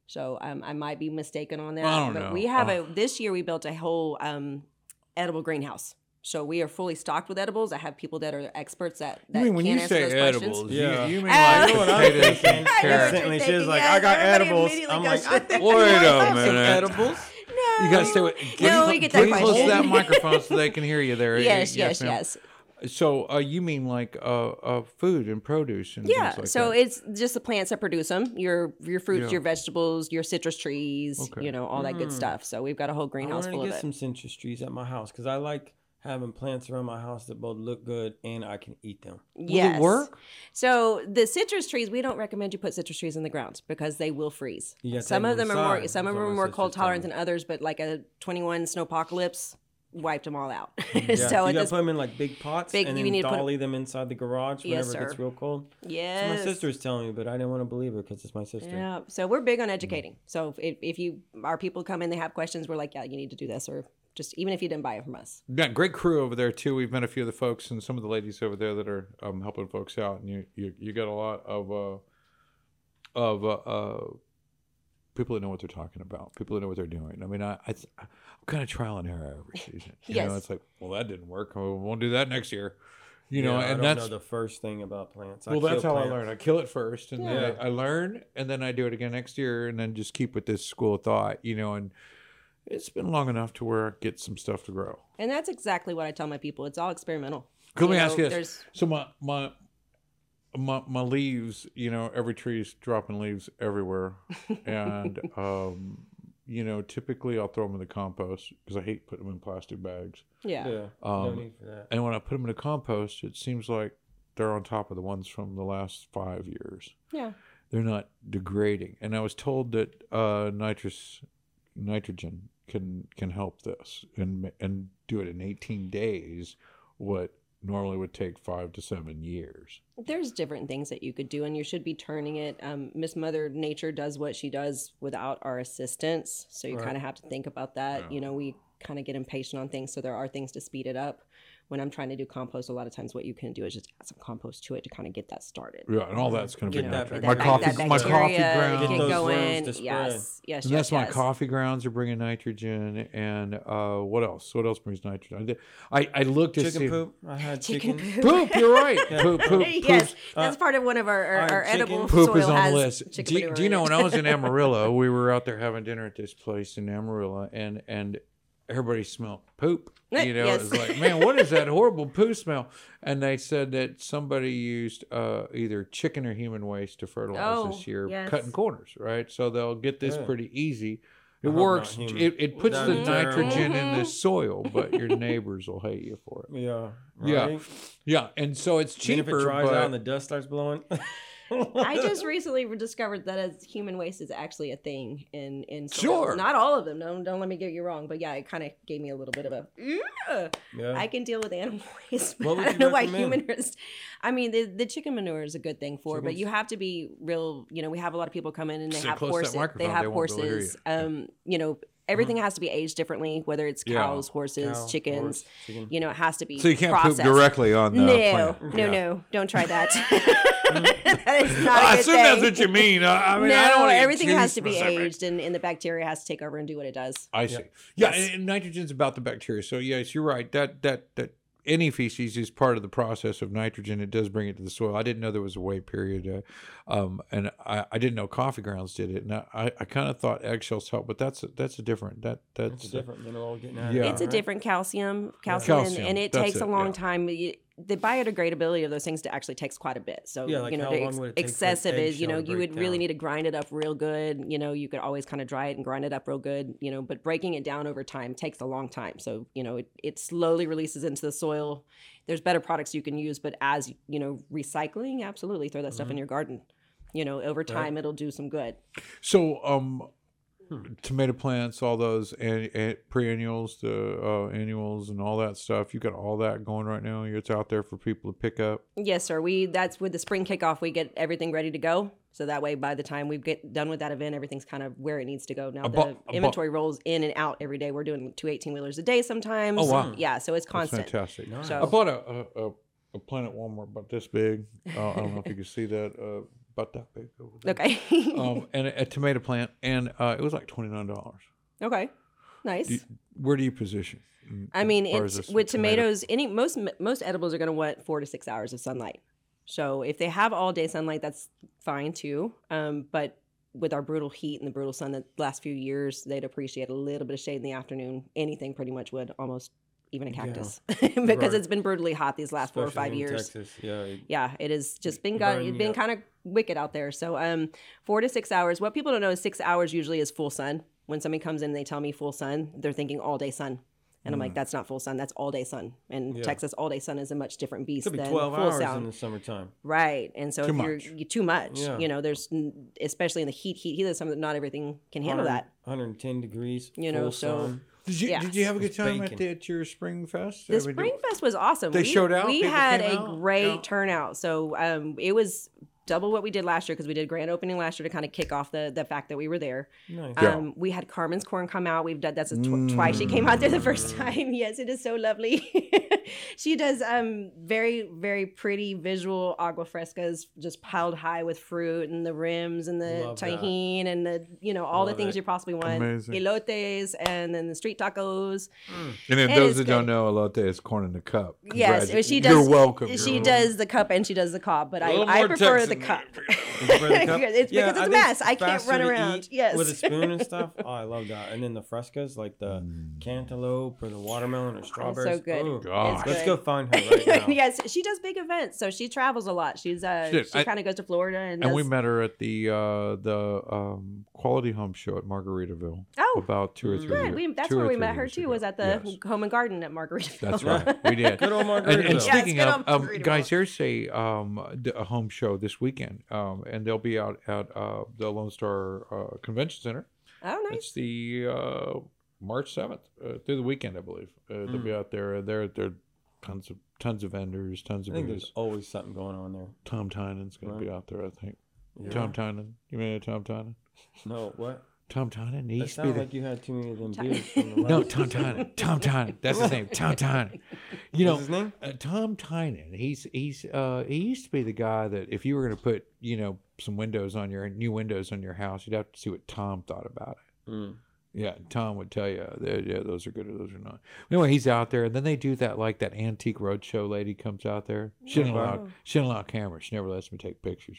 So um, I might be mistaken on that. I don't but know. we have Uh, a this year we built a whole um, edible greenhouse. So we are fully stocked with edibles. I have people that are experts that, that I mean, when can you answer say those edibles, questions. Yeah. you, you mean Uh, like You know what I'm potatoes thinking? and I know what carrots? you're Instantly, she thinking, was like, yes, I got everybody edibles. immediately I'm goes, like, I think Wait you might a have some minute. edibles. No, You got to stay with. No, get, we get that get close to question. that microphone so they can hear you there. Yes, yes, ma'am. yes. So uh, you mean like uh, uh, food and produce and Yeah, things like so that? it's just the plants that produce them. Your your fruits, Yeah. your vegetables, your citrus trees, Okay. you know, all that good stuff. So we've got a whole I greenhouse wanted full to of get it. some citrus trees at my house because I like having plants around my house that both look good and I can eat them. Will Yes. it work? So the citrus trees, we don't recommend you put citrus trees in the ground because they will freeze. You gotta Some take of them them are more inside, some of is them what are my more sister's cold telling tolerant me. than others, but like a twenty-one snowpocalypse wiped them all out. Yeah, so you it gotta just put them in like big pots Big- and you then need to put 'em- dolly them inside the garage Yes, whenever it gets sir. real cold. yes. So my sister was telling me, but I didn't want to believe her because it's my sister. Yeah. So we're big on educating. So if, if you our people come in, they have questions, we're like, yeah, you need to do this, or just even if you didn't buy it from us. Yeah, great crew over there too. We've met a few of the folks and some of the ladies over there that are um, helping folks out, and you you, you got a lot of uh, of uh, uh, people that know what they're talking about, people that know what they're doing. I mean, I, I I'm kind of trial and error every season. You know, Yes. it's like, well, that didn't work. We won't do that next year. You know, Yeah, I and don't that's know the first thing about plants. I well, that's kill how plants. I learn. I kill it first, and Yeah. then I, I learn, and then I do it again next year, and then just keep with this school of thought. You know, and it's been long enough to where I get some stuff to grow. And that's exactly what I tell my people. It's all experimental. Let me You ask know, you this. there's- So my my my my leaves, you know, every tree's dropping leaves everywhere, and um, you know, typically I'll throw them in the compost because I hate putting them in plastic bags. Yeah. Yeah, no Um, need for that. And when I put them in the compost, it seems like they're on top of the ones from the last five years. Yeah. They're not degrading. And I was told that uh, nitrous nitrogen can can help this and and do it in eighteen days. What normally would take five to seven years. There's different things that you could do, and you should be turning it. Um, Miss Mother Nature does what she does without our assistance, so you Right. kind of have to think about that. Yeah. You know, we kind of get impatient on things, so there are things to speed it up. When I'm trying to do compost, a lot of times what you can do is just add some compost to it to kind of get that started. Yeah, and all that's going to You be know, natural. that My bac- coffee, that my bacteria, coffee get grounds. Get those going. worms to spread. Yes, yes, And yes, that's my yes. coffee grounds are bringing nitrogen, and uh, what else? What else brings nitrogen? I did, I, I looked to Chicken see poop. I had Chicken chicken. poop. Poop, you're right. Poop, poop, yes, poop's- that's part of one of our, our, our our edible chicken- Poop is soil on has the list. chicken Do, you- manure do you in know it. when I was in Amarillo, we were out there having dinner at this place in Amarillo, and and everybody smelled poop. You know, Yes. it was like, man, what is that horrible poo smell? And they said that somebody used uh, either chicken or human waste to fertilize Oh, this year, yes. cutting corners, right? So they'll get this Yeah. pretty easy. It I hope not works. human. It, it puts the That'd be terrible. nitrogen in the soil, but your neighbors will hate you for it. Yeah. Yeah. Right? Yeah, and so it's Then cheaper. if it dries but out and the dust starts blowing. I just recently discovered that as human waste is actually a thing in in soils. Sure. Not all of them. Don't don't let me get you wrong. But yeah, it kind of gave me a little bit of a. "Ugh." Yeah. I can deal with animal waste, but What would I don't you know why recommend? human waste. I mean, the, the chicken manure is a good thing for, it, but Chickens? you have to be real. You know, we have a lot of people come in and they Sit have close to that horses. They microphone, have they won't be able to hear horses. you. Um, you know, everything has to be aged differently. Whether it's Yeah. cows, horses, Cow, chickens. horse, chicken. You know, it has to be. So you can't processed. poop directly on the No, plant. no, Yeah. no! Don't try that. that is not a I good assume thing. that's what you mean. I, I mean, no, I don't want to get everything too has to be specific. aged, and, and the bacteria has to take over and do what it does. I see. Yeah, and, and nitrogen's about the bacteria. So yes, you're right. That that that any feces is part of the process of nitrogen. It does bring it to the soil. I didn't know there was a wait period, uh, um, and I, I didn't know coffee grounds did it. And I, I, I kind of thought eggshells help, but that's a, that's a different that that's It's a different mineral getting out Yeah. of it. It's a right? different calcium, calcium, and- Calcium, and it that's takes it, a long yeah. time. You- The biodegradability of those things actually takes quite a bit. So Yeah, like you know, how the long ex- would it take for an excessive is you know eggshell to you break would really down? need to grind it up real good. You know, you could always kind of dry it and grind it up real good. You know, but breaking it down over time takes a long time. So you know, it, it slowly releases into the soil. There's better products you can use, but as you know, recycling, absolutely throw that stuff Mm-hmm. in your garden. You know, over time it'll do some good. so. Um, Hmm. tomato plants, all those and, and perennials, the uh, annuals, and all that stuff. You got all that going right now. It's out there for people to pick up. Yes, sir. We that's with the spring kickoff. We get everything ready to go, so that way by the time we get done with that event, everything's kind of where it needs to go. Now Abo- the abo- inventory rolls in and out every day. We're doing two eighteen wheelers a day sometimes. Oh, wow. Yeah, so it's That's constant. fantastic. So- I bought a, a, a, a plant at Walmart about this big. Uh, I don't know if you can see that. Uh, about that big. Over there. Okay. um, and a, a tomato plant, and uh, it was like twenty nine dollars. Okay. Nice. Where do you position? I mean, as far as it's this with tomato? tomatoes. Any most most edibles are going to want four to six hours of sunlight. So if they have all day sunlight, that's fine too. Um, but with our brutal heat and the brutal sun the last few years, they'd appreciate a little bit of shade in the afternoon. Anything pretty much would, almost even a cactus, because Right. it's been brutally hot these last four or Especially five in years. Texas. Yeah. it- Yeah, it has just been It got, burn it's you been up. kind of wicked out there. So um, four to six hours. What people don't know is six hours usually is full sun. When somebody comes in and they tell me full sun, they're thinking all day sun. And I'm like, that's not full sun. That's all day sun. And Yeah. Texas all day sun is a much different beast Could be than twelve full hours sun. in the summertime. Right. And so Too if you're much. you, too much, Yeah. you know, there's n- especially in the heat, heat, heat, there's something that not everything can handle one hundred that. one hundred ten degrees. You know, full so- sun. Did you Yes. did you have a good It's time at, bacon. the, at your Spring Fest? The I mean, Spring Fest was awesome. They we, showed out? We People had came a out? great Yeah. turnout. So um, it was double what we did last year because we did grand opening last year to kind of kick off the the fact that we were there. Nice. Yeah. Um, we had Carmen's Corn come out. We've done that's a tw- twice she came out there the first time. Yes, it is so lovely. She does um very very pretty visual agua frescas, just piled high with fruit and the rims and the Love that. tahine and the you know all the Love things it. you possibly want. Amazing. Elotes and then the street tacos. And then It those is that don't good. know, elote is corn in the cup. Yes, Congratu- she does. You're welcome. She You're welcome. does the cup and she does the cob, but I, little I more prefer the Texan cup. You prefer the cup? It's Yeah, because it's I a think mess. I can't faster run to around. eat Yes. with a spoon and stuff. Oh, I love that. And then the frescas, like the cantaloupe or the watermelon or strawberries. so good. Ooh. God. It's Let's good. go find her right now. Yes, she does big events, so she travels a lot. She's uh, Shit, she I- kind of goes to Florida and, And we does- met her at the uh, the um, Quality Home Show at Margaritaville. Oh, about two or three. good. years- We, that's two where or we three met her years too. ago. Was at the Yes. Home and Garden at Margaritaville. That's right. We did. Good old And, Margaritaville. and speaking Yes, of, good old um, Margaritaville. guys, there's a um d- a home show this weekend, um, and they'll be out at uh, the Lone Star uh, Convention Center. Oh, nice. It's the uh, March seventh uh, through the weekend, I believe. Uh, they'll be out there. There, there, tons of tons of vendors, tons I of think booths. there's always something going on there. Tom Tynan's going to be out there, I think. Yeah. Tom Tynan, you mean Tom Tynan? No, what? Tom Tynan. He That used to be sounds the like you had too many of them beers from the no last- Tom Tynan. Tom Tynan. That's his name. Tom Tynan. You know, What's his name? Uh, Tom Tynan. He's he's uh he used to be the guy that if you were going to put you know some windows on your new windows on your house, you'd have to see what Tom thought about it. Mm. Yeah, Tom would tell you, that, yeah, those are good or those are not. Anyway, he's out there, and then they do that like that antique roadshow lady comes out there. She doesn't allow she doesn't allow cameras. She never lets me take pictures.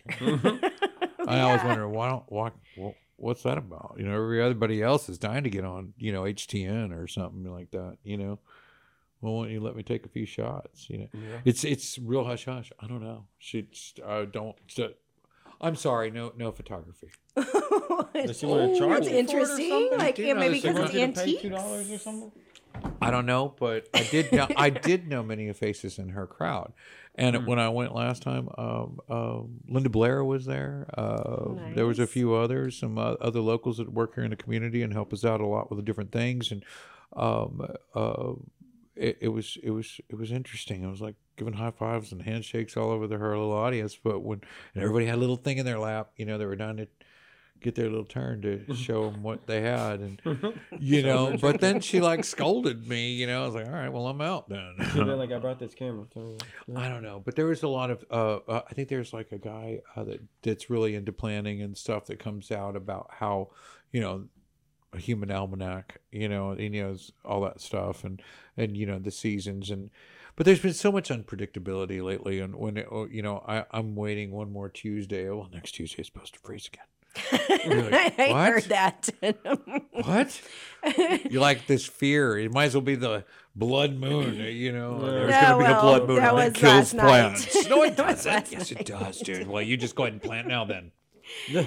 I always wonder why don't why, wh- what's that about? You know, everybody else is dying to get on, you know, H T N or something like that. You know, well, why don't you let me take a few shots? You know, Yeah. it's it's real hush hush. I don't know. She I don't. I'm sorry, no no photography. Does she want to charge That's you for it or interesting. something? Like, Do yeah, you know maybe that she because it's wants you to pay antiques. two dollars or something? I don't know, but I did know I did know many faces in her crowd, and when I went last time, um, um, Linda Blair was there. Uh, There was a Nice. few others, some uh, other locals that work here in the community and help us out a lot with the different things, and um, uh, it, it was it was it was interesting. It was like giving high fives and handshakes all over the her little audience, but when and everybody had a little thing in their lap, you know, they were down to get their little turn to show them what they had, and you know. But then she like scolded me, you know. I was like, all right, well, I'm out then. She'd be like, I brought this camera. Tell me. I don't know, but there was a lot of. Uh, uh, I think there's like a guy uh, that that's really into planning and stuff that comes out about how, you know, a human almanac, you know, he knows all that stuff, and and you know the seasons and. But there's been so much unpredictability lately, and when it, oh, you know, I I'm waiting one more Tuesday. Well, next Tuesday is supposed to freeze again. Like, I what? heard that. What? You like this fear? It might as well be the blood moon. You know, there's Yeah, going to be a well, blood moon that and it was kills last night. plants. No, it That was doesn't. last Yes, it does, dude. Well, you just go ahead and plant now, then. Yeah.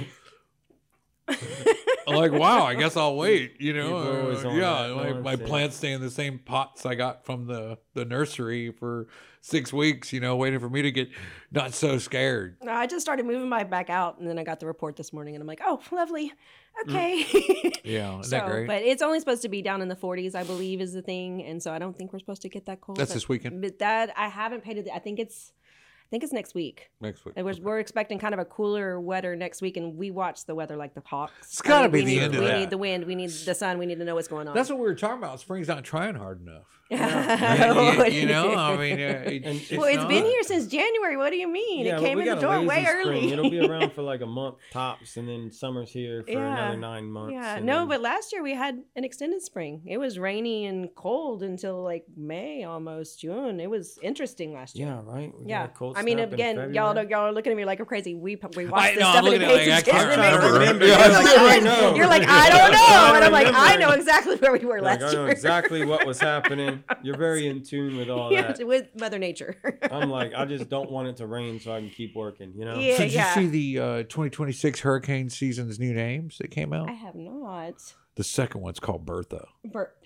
I'm like, wow, I guess I'll wait. You know, People always uh, on yeah, that like my nonsense. plants stay in the same pots I got from the the nursery for six weeks. You know, waiting for me to get not so scared. No, I just started moving my back out, and then I got the report this morning, and I'm like, oh, lovely. Okay. Yeah, isn't so, that great? but it's only supposed to be down in the forties, I believe, is the thing, and so I don't think we're supposed to get that cold. That's but, this weekend? But that I haven't paid it. I think it's, I think it's next week. Next week. And we're, we're expecting kind of a cooler, wetter next week, and we watch the weather like the hawks. It's gotta I mean, be we the need, end of We that. need the wind. We need the sun. We need to know what's going on. That's what we were talking about. Spring's not trying hard enough. Yeah, you, you know, I mean, uh, it, And it's, well, it's not- been here since January. What do you mean? Yeah, it but came we in the got a door lazy way spring. early. It'll be around for like a month tops, and then summer's here for Yeah. another nine months. Yeah, and no, then- but last year we had an extended spring. It was rainy and cold until like May, almost June. It was interesting last year. yeah, right. We got Yeah, a cold I mean, snap in again, y'all February. y'all are looking at me like I'm crazy. We we watched I this know, stuff I'm and it looking at makes it like, I can't attention. remember. You're Yeah, like, I I, know. you're like, I don't know, I and I'm like, I remember. know exactly where we were Like, last I know year. exactly what was happening. You're very in tune with all yeah, that. with Mother Nature. I'm like, I just don't want it to rain so I can keep working. You know. Yeah. So did you see the uh, twenty twenty-six hurricane season's new names that came out? I have not. The second one's called Bertha. Bert.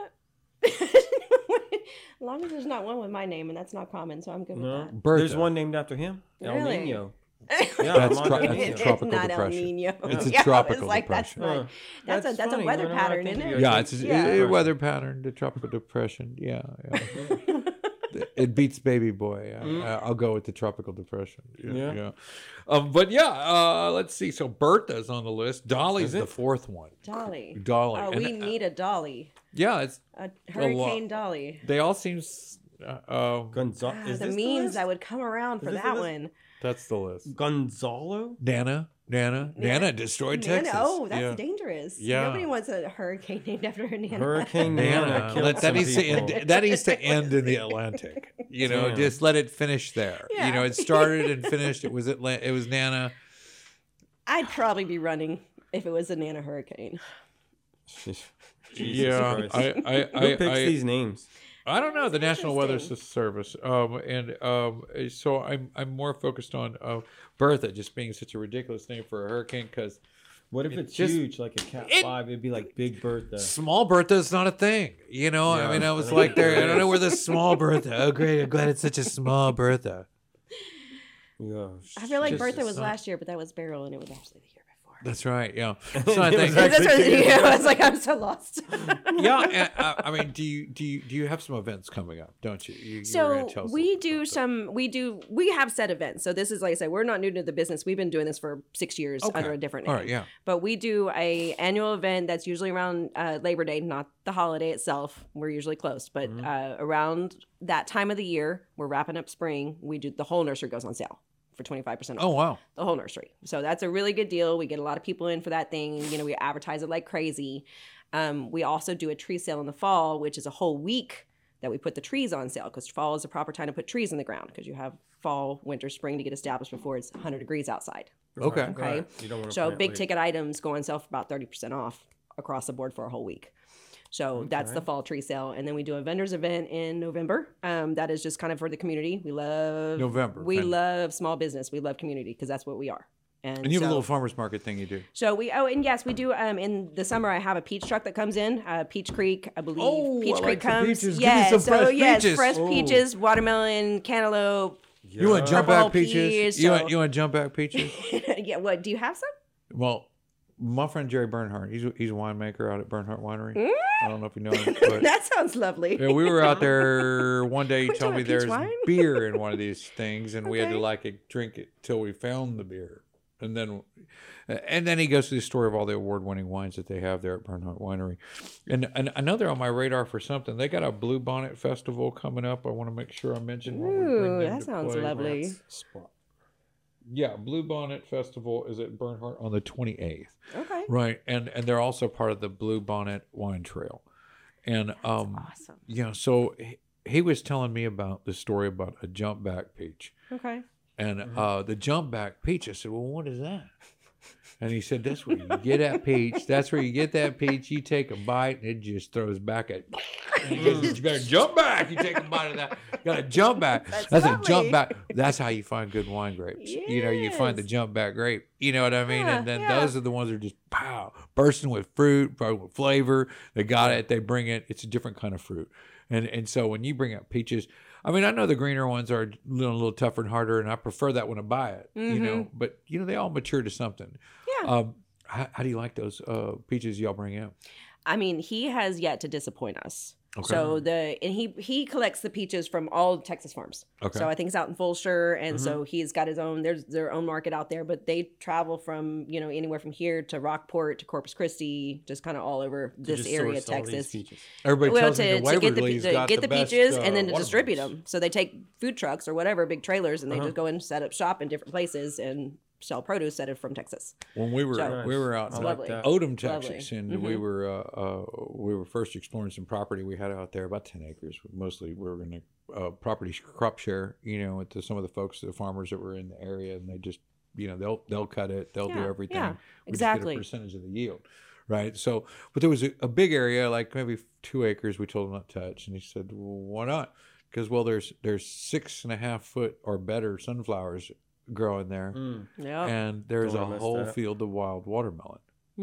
As long as there's not one with my name, and that's not common, so I'm good No. with that. Bertha. There's one named after him. El Really? Nino. That's, Yeah, That's Armando tro- that's Nino. a tropical not depression. El Nino. It's a Yeah, tropical it's like, depression. That's, Huh. fine. that's, a that's funny. a weather Whenever I pattern, think isn't of it? Yeah, it's a, Yeah. a weather pattern, the tropical depression. Yeah, yeah. It beats Baby Boy. I, Mm. I'll go with the tropical depression. Yeah, Yeah. yeah. Um, but yeah, uh, let's see. So Bertha's on the list. Dolly's Is it? the fourth one. Dolly. Dolly. Oh, And, we uh, need a Dolly. Yeah, it's A Hurricane lot. Dolly. they all seem. s- Uh, um, Gonza- Ah, is the this memes list? that would come around for Is this that the list? one. that's the list. Gonzalo? Nana, Nana, Nana- Nana destroyed Nana, Texas. oh, that's yeah. dangerous. Yeah. Nobody wants a hurricane named after a Nana. Hurricane Nana. Nana. killed Let, that some needs to people. end. That needs to end in the Atlantic. You know, Damn. just let it finish there. You know, Yeah. it started and finished. It was Atla- It was Nana. I'd probably be running if it was a Nana hurricane. Jesus Yeah, Christ. I, I, Who I, picks I, these names? I don't know the National Weather interesting. Service, um, and um, so I'm I'm more focused on uh, Bertha just being such a ridiculous name for a hurricane because What if It it's just- huge, like a Cat it- five? It'd be like Big Bertha. small Bertha is not a thing. You know, I Yeah, mean, I I was think like, it there. I don't is. know where the small Bertha. Oh, great! I'm glad it's such a small Bertha. Yeah. I feel like Just- Bertha was it's not- last year, but that was Beryl, and it was actually the year before. That's right. Yeah. So I It was think. That's what, actually- yeah, I was like, I'm so lost. yeah, and, uh, I mean, do you do you do you have some events coming up? Don't you? you you were So gonna tell us we about do that. some, we do, we have set events. So this is, like I said, we're not new to the business. We've been doing this for six years Okay. under a different All name. right, yeah. But we do a annual event that's usually around uh, Labor Day, not the holiday itself. We're usually closed, but Mm-hmm. uh, around that time of the year, we're wrapping up spring. We do the whole nursery goes on sale for twenty-five percent off. Oh wow. The whole nursery. So that's a really good deal. We get a lot of people in for that thing. You know, we advertise it like crazy. Um, we also do a tree sale in the fall, which is a whole week that we put the trees on sale because fall is the proper time to put trees in the ground because you have fall, winter, spring to get established before it's one hundred degrees outside. Okay. Okay. Right. You don't want to So big ticket items go on sale for about thirty percent off across the board for a whole week. So that's the Okay. fall tree sale. And then we do a vendors event in November. Um, that is just kind of for the community. We love November, We fan- love small business. We love community because that's what we are. And, And you have a so- little farmers market thing you do. so we oh and yes we do um in the summer I have a peach truck that comes in uh, Peach Creek I believe Oh, Peach I Creek like the comes peaches. Give me yes some so fresh yes peaches. fresh Oh. peaches watermelon cantaloupe You want jump Purple back peaches? peas, you so- want you want jump back peaches? yeah what do you have some Well, my friend Jerry Bernhardt, he's a, he's a winemaker out at Bernhardt Winery. Mm. I don't know if you know him, but that sounds lovely yeah, we were out there one day. He We're told me talking peach there's wine? beer in one of these things, and we had to Okay. like it, drink it till we found the beer, and then and then he goes through the story of all the award-winning wines that they have there at Bernhardt Winery, and and I know they're on my radar for something. They got a Blue Bonnet Festival coming up. I want to make sure I mention. when we bring Ooh, them that to sounds play. lovely. Yeah, Blue Bonnet Festival is at Bernhardt on the twenty-eighth. okay Right, and and they're also part of the Blue Bonnet Wine Trail, and um, awesome you know, so he, he was telling me about the story about a jump back peach, okay and Mm-hmm. uh, the jump back peach. I said, well, what is that? And he said, that's where you get that peach. That's where you get that peach. You take a bite, and it just throws back at. And he goes, you gotta jump back. You take a bite of that. You gotta jump back. That's That's, a lovely. jump back. That's how you find good wine grapes. You know, you find the Yes. jump back grape. You know what I mean? Yeah, and then yeah. those are the ones that are just pow, bursting with fruit, probably with flavor. They got it. They bring it. It's a different kind of fruit. And and so when you bring up peaches, I mean, I know the greener ones are a little, a little tougher and harder, and I prefer that when I buy it. You know, but you know they all mature to something. Mm-hmm. Yeah. Um, how, how do you like those uh, peaches y'all bring in? I mean he has yet to disappoint us So the and he he collects the peaches from all Texas farms. Okay. So I think it's out in Fulshear, and Mm-hmm. so he's got his own. There's their own market out there, but they travel from you know anywhere from here to Rockport to Corpus Christi, just kind of all over To this just area of source all these Texas. peaches. Everybody Well, tells to, me the to get the, Waverly's to got get the, best, peaches uh, and then to distribute watermelons. them. So they take food trucks or whatever, big trailers, and they Uh-huh. just go and set up shop in different places and sell produce that are from Texas. When we were So- we were out I in like lovely. that. Odom, Lovely. Texas, and we Mhm. were uh, uh, we were first exploring some property we had out there, about ten acres. Mostly, we were going to uh, property sh- crop share, you know, with the, some of the folks, the farmers that were in the area, and they just, you know, they'll they'll cut it, they'll do Yeah, everything. yeah, We exactly. just get a percentage of the yield, right? So, but there was a, a big area, like maybe two acres. We told him not to touch, and he said, well, "Why not?" Because well, there's there's six and a half foot or better sunflowers growing there, Mm. Yeah. and there's Don't a wanna mess whole that up. field of wild watermelon.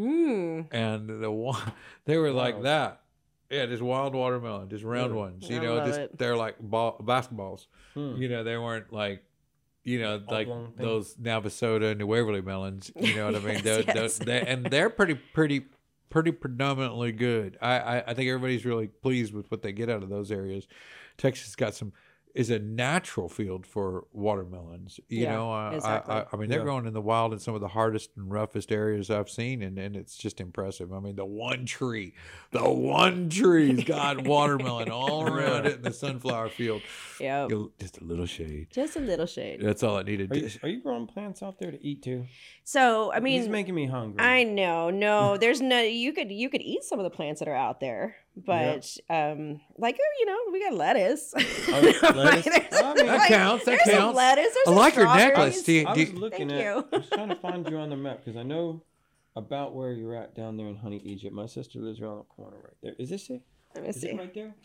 Mm. And the one they were like Wow. that, yeah, just wild watermelon, just round Really? ones. You I know, love just it. they're like ball, basketballs. Hmm. You know, they weren't like, you know, like Oblong thing. those Navasota and New Waverly melons. You know what I mean? Yes, They're- they're- yes. they- and they're pretty, pretty, pretty predominantly good. I, I, I think everybody's really pleased with what they get out of those areas. Texas got some. Is a natural field for watermelons. You Yeah, know, I, exactly. I, I, I mean, they're Yeah. growing in the wild in some of the hardest and roughest areas I've seen, and, and it's just impressive. I mean, the one tree, the one tree's got watermelon all around it in the sunflower field. Yeah. You- Just a little shade. Just a little shade. That's all I needed. Are you, are you growing plants out there to eat too? So I He's mean, making me hungry. I know, no, there's no. You could you could eat some of the plants that are out there, but um, like oh, you know, we got lettuce. Oh, lettuce? I mean- That counts, that there's some counts. lettuce. There's I some like your strawberries. necklace. Do you- I do was you- looking Thank at. you. I was trying to find you on the map because I know about where you're at down there in Honey, Egypt. My sister lives around the corner right there. Is this it? Let me Is see. it right there?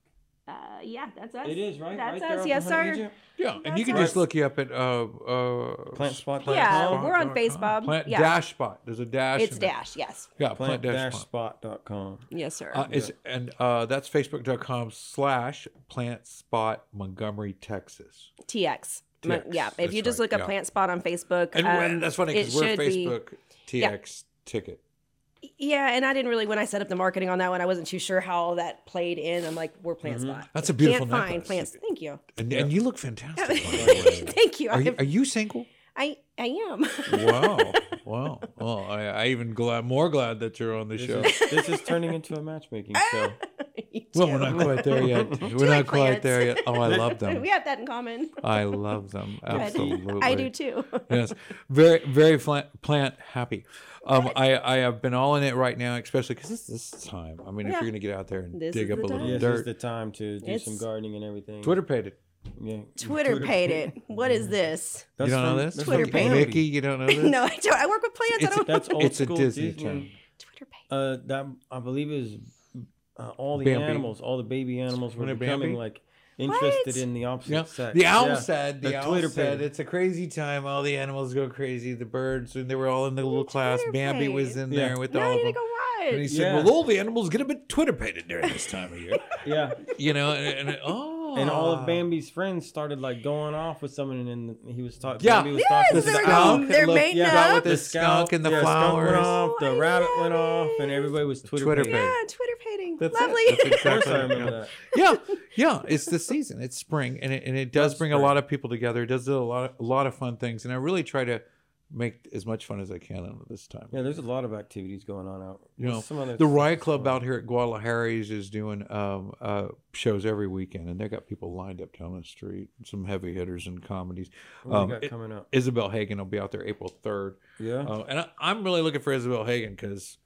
Uh, yeah, that's us. It is right. That's right there us. off Yes, of Honey, sir. Egypt? Yeah, and you That's can us. just look you up at uh uh Plant spot. Yeah, com? we're on dot com. Facebook. Plant Yeah. dash spot. There's a dash. It's in there. dash. Yes. Yeah, Plant plant dash dash spot. spot dot com. Yes, sir. Uh, it's, and uh, that's facebook.com slash plant spot Montgomery, Texas. T X. T X, Yeah. If that's you just right, look up yeah. Plant Spot on Facebook, And um, that's funny it because we're should be- Facebook T X ticket. Yeah, and I didn't really when I set up the marketing on that one, I wasn't too sure how all that played in. I'm like, we're Plant Spot. Mm-hmm. That's a beautiful Can't find necklace. plants. Thank you. And, and you look fantastic. by the way. Thank you. Are you, I, are you single? I I am. Wow. Wow. Well, I, I even glad more glad that you're on the This show. is, this is turning into a matchmaking show. You Well, too. we're not quite there yet. We're Do not like quite plants. there yet. Oh, I love them. We have that in common. I love them. Good. Absolutely. I do too. Yes, very, very plant, plant happy. Um, I, I have been all in it right now, especially because this this time. I mean, if Yeah. you're gonna get out there and This dig is up a the little time. Yeah, this is dirt, the time to do some It's- gardening and everything. Twitter paid it. Yeah. Twitter paid it. What is this? That's you don't know from- this? that's Twitter from paid it. Bambi. Mickey, you don't know this? No, I don't. I work with plants. It's I don't That's know. old It's a school Disney Disney. term. Twitter paid. Uh, that I believe is uh, all the Bambi. animals, all the baby animals were Wasn't it becoming Bambi? like interested What? in the opposite Yeah. sex. The owl Yeah. said, the, The owl Twitter said, paid it. it's a crazy time. All the animals go crazy. The birds, and they were all in the little class. Twitter Bambi paid. was in Yeah. there with Now all I of need them. to go And he watch. said, Yeah. well, all the animals get a bit Twitter pated during this time of year. Yeah. You know, and, and oh. And all of Bambi's friends started like going off with someone, and then he was talking. Yeah. Bambi was Yes, talking to they're the going- owl. they're Look, mating yeah, up. with the skunk and the yeah, skunk flowers. went off, the Oh, I rabbit love went off, and it. everybody was Twitter, Twitter paid. paid. Yeah, Twitter painting. That's it. Lovely. That's Of course, exactly I it, remember yeah. that. yeah, yeah, it's the season. It's spring, and it, and it does That's bring a spring. lot of people together. It does do a lot, of, a lot of fun things, and I really try to make as much fun as I can out of this time. Yeah, there's a lot of activities going on out. You know, What's some other the stuff Riot that's Club going on? out here at Guadalajara's is doing um, uh, shows every weekend, and they got people lined up down the street. Some heavy hitters and comedies. What do Um, we got it- coming up? Isabel Hagen will be out there April third, Yeah. uh, and I, I'm really looking for Isabel Hagen because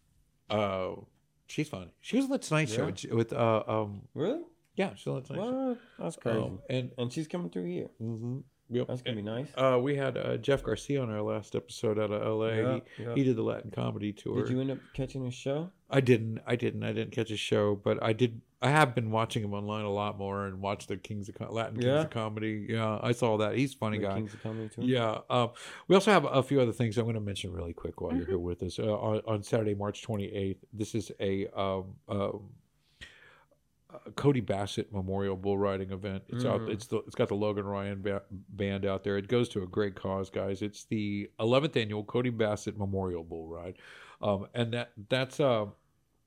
uh, she's funny. She was on the Tonight Show Yeah. with uh, um, Really? yeah, she's on the Tonight Show. What? That's crazy. Um, and and she's coming through here. mm-hmm, yep. That's gonna be nice. Uh, we had uh, Jeff Garcia on our last episode out of L A. Yeah, he, yeah. he did the Latin comedy tour. Did you end up catching his show? I didn't. I didn't. I didn't catch his show, but I did. I have been watching him online a lot more and watch the Kings of Com- Latin Kings Yeah? of Comedy. Yeah, I saw that. He's a funny The guy. Kings of Comedy too. Yeah. Um, we also have a few other things I'm going to mention really quick while you're here with us. Uh, on, on Saturday, March twenty-eighth, this is a um, um, uh, Cody Bassett Memorial Bull Riding event. It's out. Mm. It's the. It's got the Logan Ryan ba- band out there. It goes to a great cause, guys. It's the eleventh annual Cody Bassett Memorial Bull Ride, um, and that that's uh,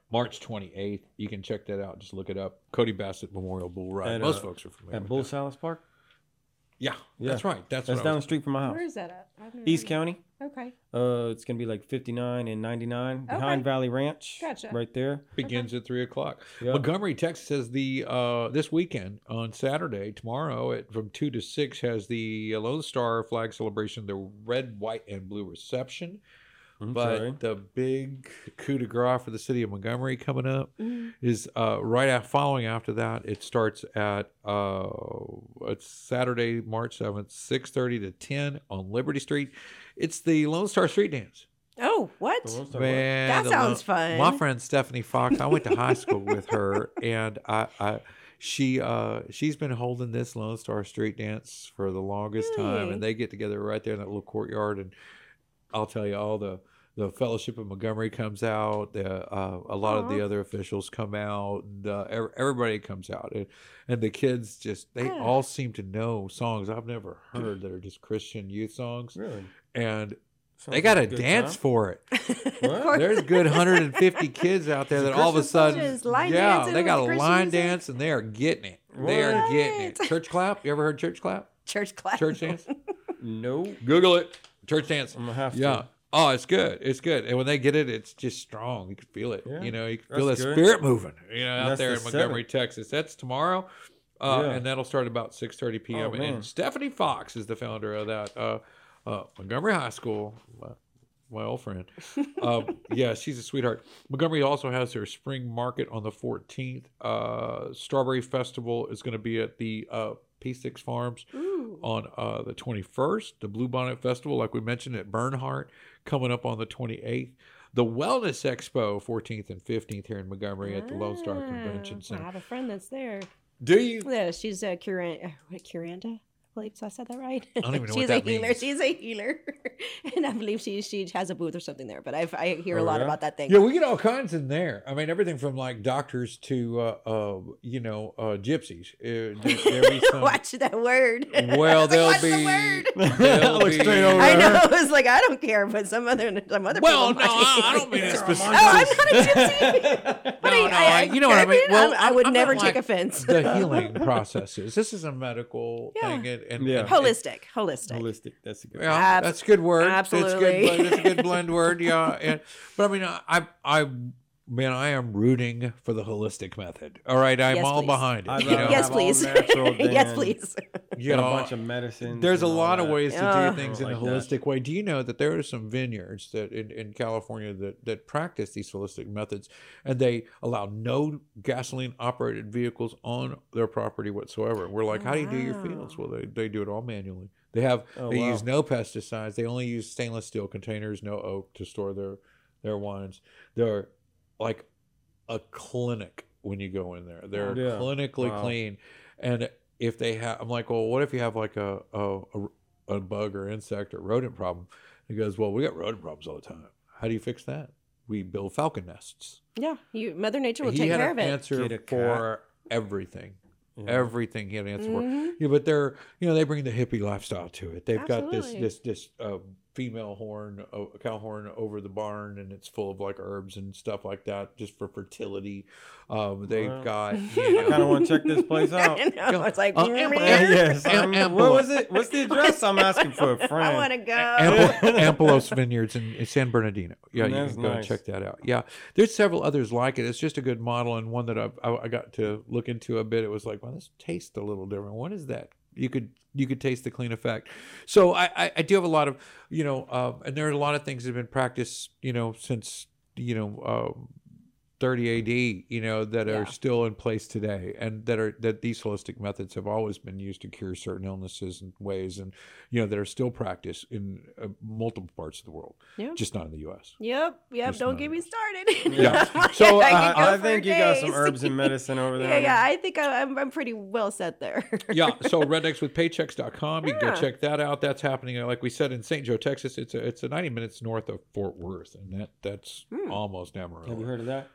March twenty-eighth. You can check that out. Just look it up. Cody Bassett Memorial Bull Ride. At, Most uh, folks are familiar At with Bull that. Salas Park? Yeah, Yeah. that's right. That's, That's what I down was- the street from my house. Where is that at? I've never East heard County. of it. Okay. Uh, it's gonna be like fifty-nine and ninety-nine behind Okay. Valley Ranch. Gotcha. Right there. begins at three o'clock. Yep. Montgomery, Texas has the uh, this weekend on Saturday, tomorrow at from two to six has the Lone Star Flag Celebration, the red, white, and blue reception. Okay. But the big coup de grace for the city of Montgomery coming up Mhm. is uh, right after, following after that. It starts at uh, it's Saturday, March seventh, six thirty to ten on Liberty Street. It's the Lone Star Street Dance. Oh, what? The Lone Star Man, That the sounds lo- fun. My friend Stephanie Fox, I went to high school with her, and I, I she uh she's been holding this Lone Star Street Dance for the longest time, Really? and they get together right there in that little courtyard, and I'll tell you, all the the Fellowship of Montgomery comes out, the uh, a lot of the Aw. other officials come out, and uh, ev- everybody comes out, and, and the kids just they Yeah. all seem to know songs I've never heard that are just Christian youth songs, Really? and Sounds they got like to a good dance time. for it. Of course. There's a good one hundred fifty kids out there that all of a Christmas sudden, Just line yeah, dancing they got a with Christian line music? dance and they are getting it. They are getting it. What? Church clap. You ever heard church clap? Church class. Church dance? No. Google it. Church dance. I'm gonna have to. Yeah. Oh, it's good. It's good. And when they get it, it's just strong. You can feel it. Yeah, You know, you can feel that's the good. spirit moving. You know, out That's there the in Montgomery, Texas. That's tomorrow, uh, Yeah. and that'll start about six thirty p.m. Oh, man. and Stephanie Fox is the founder of that. Uh, uh, Montgomery High School. My, my old friend. Um, yeah, she's a sweetheart. Montgomery also has their spring market on the fourteenth. Uh, Strawberry Festival is going to be at the uh, P six Farms Ooh. on uh, the twenty-first. The Bluebonnet Festival, like we mentioned, at Bernhardt, coming up on the twenty-eighth. The Wellness Expo, fourteenth and fifteenth here in Montgomery at the Lone Star Convention Ah, I Center. have a friend that's there. Do you? Yeah, she's a Curan- uh, what, Curanda. I believe so. I said that right. I don't even know she's what that a healer. means. She's a healer, and I believe she she has a booth or something there. But I've, I hear a Oh, lot yeah? about that thing. Yeah, we get all kinds in there. I mean, everything from like doctors to, uh, uh, you know, uh, gypsies. Uh, there- there'll be some- Watch that word. Well, I was there'll like, What's be. the word? there'll Look be- straight over I at know. her. I was like, I don't care, but some other some other Well, people. no, I, I might. don't mean it Oh, specifically. I'm not a gypsy. But No, I, no, I, I- you know what I mean. Well, I, I would I'm never not take like offense. The healing processes. This is a medical Yeah. thing, and, and, Yeah. and- holistic, holistic. Holistic. That's a good. Yeah, Abs- that's a good word. absolutely. That's good. blend- That's a good blend word. Yeah, and, but I mean, I, I, man, I am rooting for the holistic method. All right, I'm Yes, all please. behind it. I'd you rather know? Yes, have all please. natural yes, than- please. You Got a know, bunch of medicines. There's a and all lot of that. ways to Yeah. do things in Like a that. holistic way. Do you know that there are some vineyards that in, in California that, that practice these holistic methods, and they allow no gasoline operated vehicles on their property whatsoever? We're like, Oh, how do you do your wow. fields? Well, they, they do it all manually. They have Oh, they wow. use no pesticides. They only use stainless steel containers, no oak to store their their wines. They're like a clinic when you go in there. They're Yeah. clinically Wow. clean. And if they have, I'm like, well, what if you have like a a, a, a bug or insect or rodent problem? He goes, well, we got rodent problems all the time. How do you fix that? We build falcon nests. Yeah, you, Mother Nature will he take had care an of it. answer Get a cat. for everything. Yeah. Everything he had an answer for. Mhm. Yeah, but they're you know they bring the hippie lifestyle to it. They've got Absolutely. this this this uh, female horn, uh, cow horn over the barn, and it's full of like herbs and stuff like that, just for fertility. Um, they've Wow. got I you know, kind of want to check this place out. I know. It's like, Uh, meh, ample- meh. yes. Am- I'm, ample- what was it? What's the address? I'm asking for a friend. I want to go. Ample, Ampelos Vineyards in, in San Bernardino. Yeah, you That's can go and nice. check that out. Yeah, there's several others like it. It's just a good model, and one that I've, I I got to look into a bit. It was like, well, this tastes a little different. What is that? You could you could taste the clean effect. So I I, I do have a lot of you know, um, and there are a lot of things that have been practiced you know since you know. Um, thirty A D, you know, that Yeah. are still in place today, and that are that these holistic methods have always been used to cure certain illnesses and ways, and you know that are still practiced in uh, multiple parts of the world, Yeah. just not in the U S. Yep, yep. Just Don't not get me us. started. Yeah. So, I, uh, could go I for think you got some days. herbs and medicine over there. Yeah, yeah. I think I, I'm I'm pretty well set there. Yeah, so rednecks with paychecks dot com. You can go Yeah. check that out. That's happening, uh, like we said, in Saint Joe, Texas. It's a it's a ninety minutes north of Fort Worth, and that that's Hmm. almost Amarillo. Have you heard of that?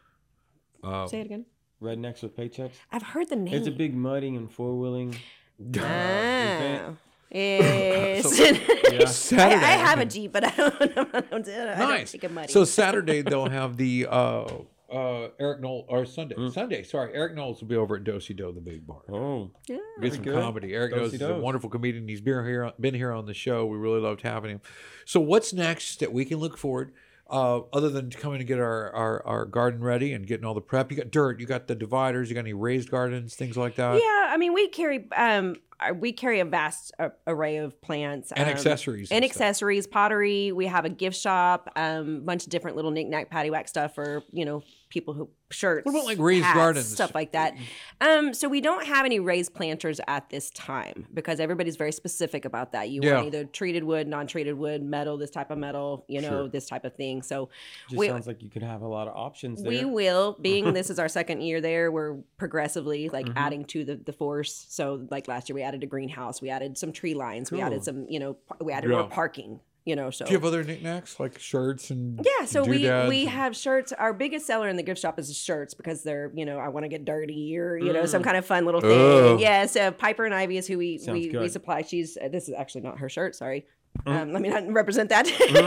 Um, Say it again. Rednecks with paychecks. I've heard the name. It's a big mudding and four wheeling. Ah. Yes. Yeah. Saturday. I, I have a Jeep, but I don't. I don't, I don't Nice. take a muddy. So Saturday they'll have the uh, uh, Eric Knowles, or Sunday, Sunday, sorry, Eric Knowles will be over at Dosey Do, the big bar. Oh, Yeah. Get some good. comedy. Eric Knowles is a Do-si-dos. wonderful comedian. He's been here, been here on the show. We really loved having him. So what's next that we can look forward, uh, other than coming to get our, our, our garden ready and getting all the prep? You got dirt, you got the dividers, you got any raised gardens, things like that? Yeah, I mean, we carry um, uh, we carry a vast uh, array of plants And um, accessories. and stuff. accessories, pottery. We have a gift shop, a um, bunch of different little knick-knack, paddywhack stuff for you know people who shirts. What about, like, raised hats, gardens? stuff like that? Um, so we don't have any raised planters at this time because everybody's very specific about that. You Yeah. want either treated wood, non-treated wood, metal, this type of metal, you know, Sure. this type of thing. So just we, sounds like you could have a lot of options there. we will, being this is our second year there, we're progressively like Mm-hmm. adding to the, the force. So like last year we added a greenhouse, we added some tree lines, we Cool. added some, you know, par- we added Yeah. more parking, you know, so. Do you have other knickknacks like shirts and Yeah, so we doodads we and- have shirts. Our biggest seller in the gift shop is shirts because they're you know I want to get dirty or you know some kind of fun little thing. Oh. Yes, uh, Piper and Ivy is who we Sounds we, we good. supply. She's uh, this is actually not her shirt. Sorry, um, let me not represent that.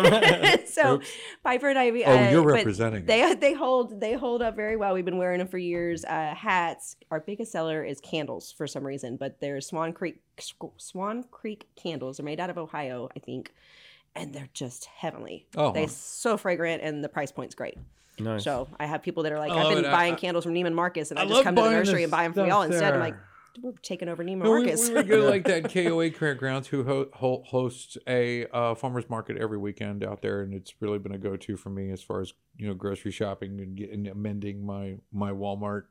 so Oops. Piper and Ivy. Oh, uh, you're but representing. They they hold they hold up very well. We've been wearing them for years. Uh, hats. Our biggest seller is candles for some reason, but they're Swan Creek Swan Creek candles. They're made out of Ohio, I think. And they're just heavenly. Oh, They're wow. so fragrant, and the price point's great. Nice. So I have people that are like, I I've love been it. I- buying I- candles from Neiman Marcus, and I, I just love come to the buying nursery this and buy them for y'all stuff instead. I'm there. like, we're taking over Neiman No, we, Marcus. we would go like that K O A Campgrounds who ho- ho- hosts a uh, farmers market every weekend out there, and it's really been a go-to for me as far as you know grocery shopping and, get, and amending my my Walmart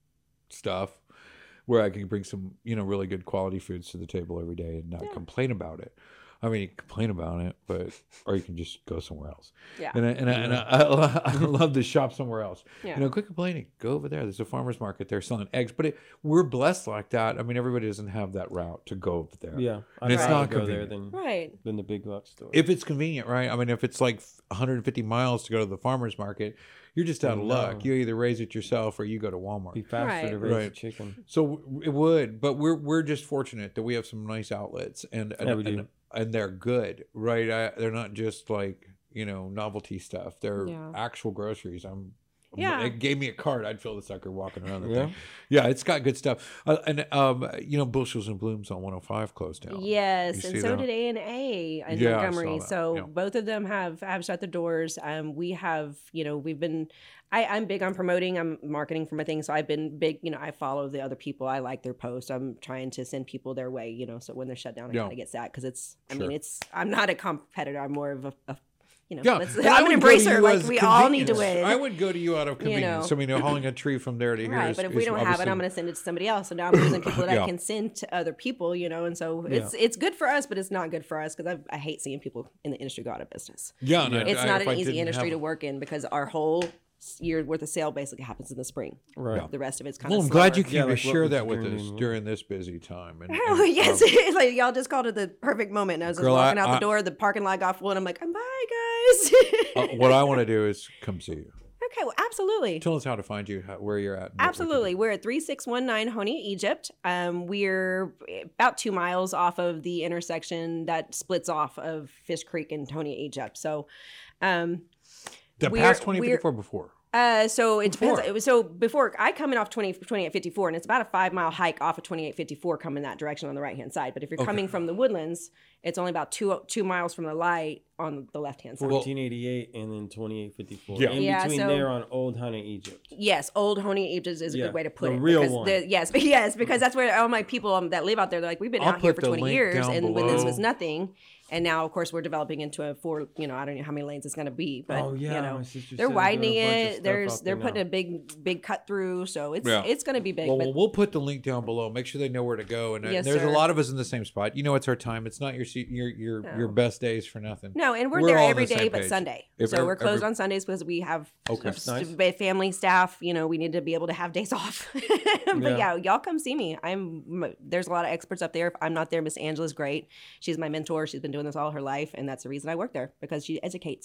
stuff, where I can bring some you know really good quality foods to the table every day and not complain about it. I mean, you can complain about it, but or you can just go somewhere else. Yeah. And I, and I, and I, I, I love to shop somewhere else. Yeah. You know, quit complaining. Go over there. There's a farmer's market. They're selling eggs, but it, we're blessed like that. I mean, everybody doesn't have that route to go over there. Yeah, And I'd it's rather not go there convenient. than Right. than the big box store. If it's convenient, right? I mean, if it's like one hundred fifty miles to go to the farmer's market, you're just out of No. luck. You either raise it yourself or you go to Walmart. be faster Right. to raise Right. a chicken. So w- it would, but we're we're just fortunate that we have some nice outlets, and and, Yeah, we do. and, and they're good, right? I, they're not just like you know novelty stuff. They're Yeah. actual groceries. I'm. Yeah. It gave me a card. I'd fill the sucker walking around the Yeah? thing. Yeah, it's got good stuff. Uh, and um, you know, Bushels and Blooms on one oh five closed down. Yes, You and see so that? did A and A in Yeah, I saw Montgomery. that. So Yeah. both of them have have shut the doors. Um, we have, you know, we've been. I, I'm big on promoting. I'm marketing for my thing, so I've been big. You know, I follow the other people. I like their posts. I'm trying to send people their way. You know, so when they're shut down, I Yeah. kind of get sad because it's. I Sure. mean, it's. I'm not a competitor. I'm more of a. a you know, Yeah, let's, and I'm I an would go to embracer. you Like as we all need to convenience. win. I would go to you out of You convenience. know. I mean, you know, hauling a tree from there to here. Right, is- but if we is don't have it, obviously- I'm going to send it to somebody else. So now I'm losing people that Yeah. I can send to other people, you know. And so it's it's good for us, but it's not good for us because I hate seeing people in the industry go out of business. Yeah, and I- It's I- not if an I easy didn't industry have- to work in because our whole year worth of sale basically happens in the spring. Right. The rest of it's kind Well, of. I'm glad you came Yeah, to like what share was that with during us the- during this busy time. And, Oh and, yes, um, like y'all just called it the perfect moment. And I was just Girl, I- walking out I- the door, the parking lot got full, and I'm like, "I'm bye, guys." uh, what I want to do is come see you. Okay, well, absolutely. Tell us how to find you, how, where you're at. and what we can Absolutely. do. We're at three six one nine Honia, Egypt. Um, we're about two miles off of the intersection that splits off of Fish Creek and Honia, Egypt. So, um, The we're- past twenty we're- fifty-four before. uh, so it depends. Before. It was so before I come in off twenty, twenty-eight fifty-four, and it's about a five mile hike off of twenty-eight fifty-four coming that direction on the right hand side. But if you're Okay. coming from the Woodlands, it's only about two two miles from the light on the left hand side. fourteen eighty-eight and then twenty-eight fifty-four. Yeah. In Yeah, between so- there on Old Hunter, Egypt. Yes, old Honia Egypt is a Yeah, good way to put the it. real because one. the- yes, but yes, because that's where all my people um, that live out there, they're like, we've been I'll out here put for the twenty link years, down and when this below. was nothing, and now of course we're developing into a four. You know, I don't know how many lanes it's going to be, but Oh, yeah, you know, my sister they're said they're doing a widening bunch of it. stuff There's out they're there putting now. a big big cut through, so it's Yeah. it's going to be big. Well, but we'll put the link down below. Make sure they know where to go. And, uh, Yes, there's sir. a lot of us in the same spot. You know, it's our time. It's not your se- your your No. your best days for nothing. no, and we're, We're there all on every the day same but page. Sunday. If so every- we're closed every- on Sundays because we have Okay. That's nice. s- family staff. You know, we need to be able to have days off. but Yeah. yeah, y'all come see me. I'm there's a lot of experts up there. If I'm not there, Miss Angela's great. She's my mentor. She's been doing this all her life, and that's the reason I work there because she educates.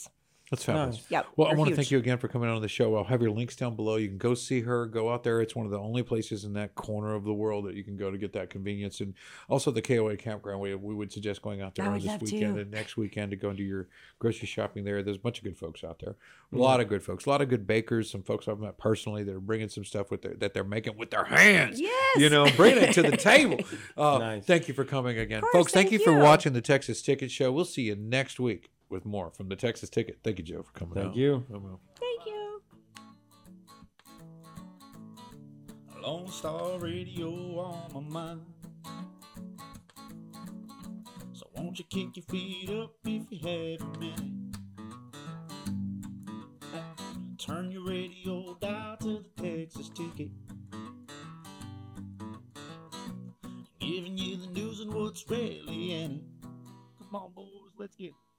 That's fabulous. Nice. Yep. Well, I they're want to huge. thank you again for coming on the show. I'll have your links down below. You can go see her, go out there. It's one of the only places in that corner of the world that you can go to get that convenience. And also the K O A campground. We, we would suggest going out there I on would this love weekend to. and next weekend to go and do your grocery shopping there. There's a bunch of good folks out there. A lot of good folks. A lot of good bakers. Some folks I've met personally that are bringing some stuff with their, that they're making with their hands. Yes. You know, bringing it to the table. Uh, Nice. Thank you for coming again. course, Folks, thank, thank you for you. watching the Texas Ticket Show. We'll see you next week with more from the Texas Ticket. Thank you, Joe, for coming Thank out. you. Bye-bye. Thank you. Lone Star Radio on my mind. So won't you kick your feet up if you have a minute? Turn your radio dial to the Texas Ticket. Giving you the news and what's really in it. Come on, boys, let's get it.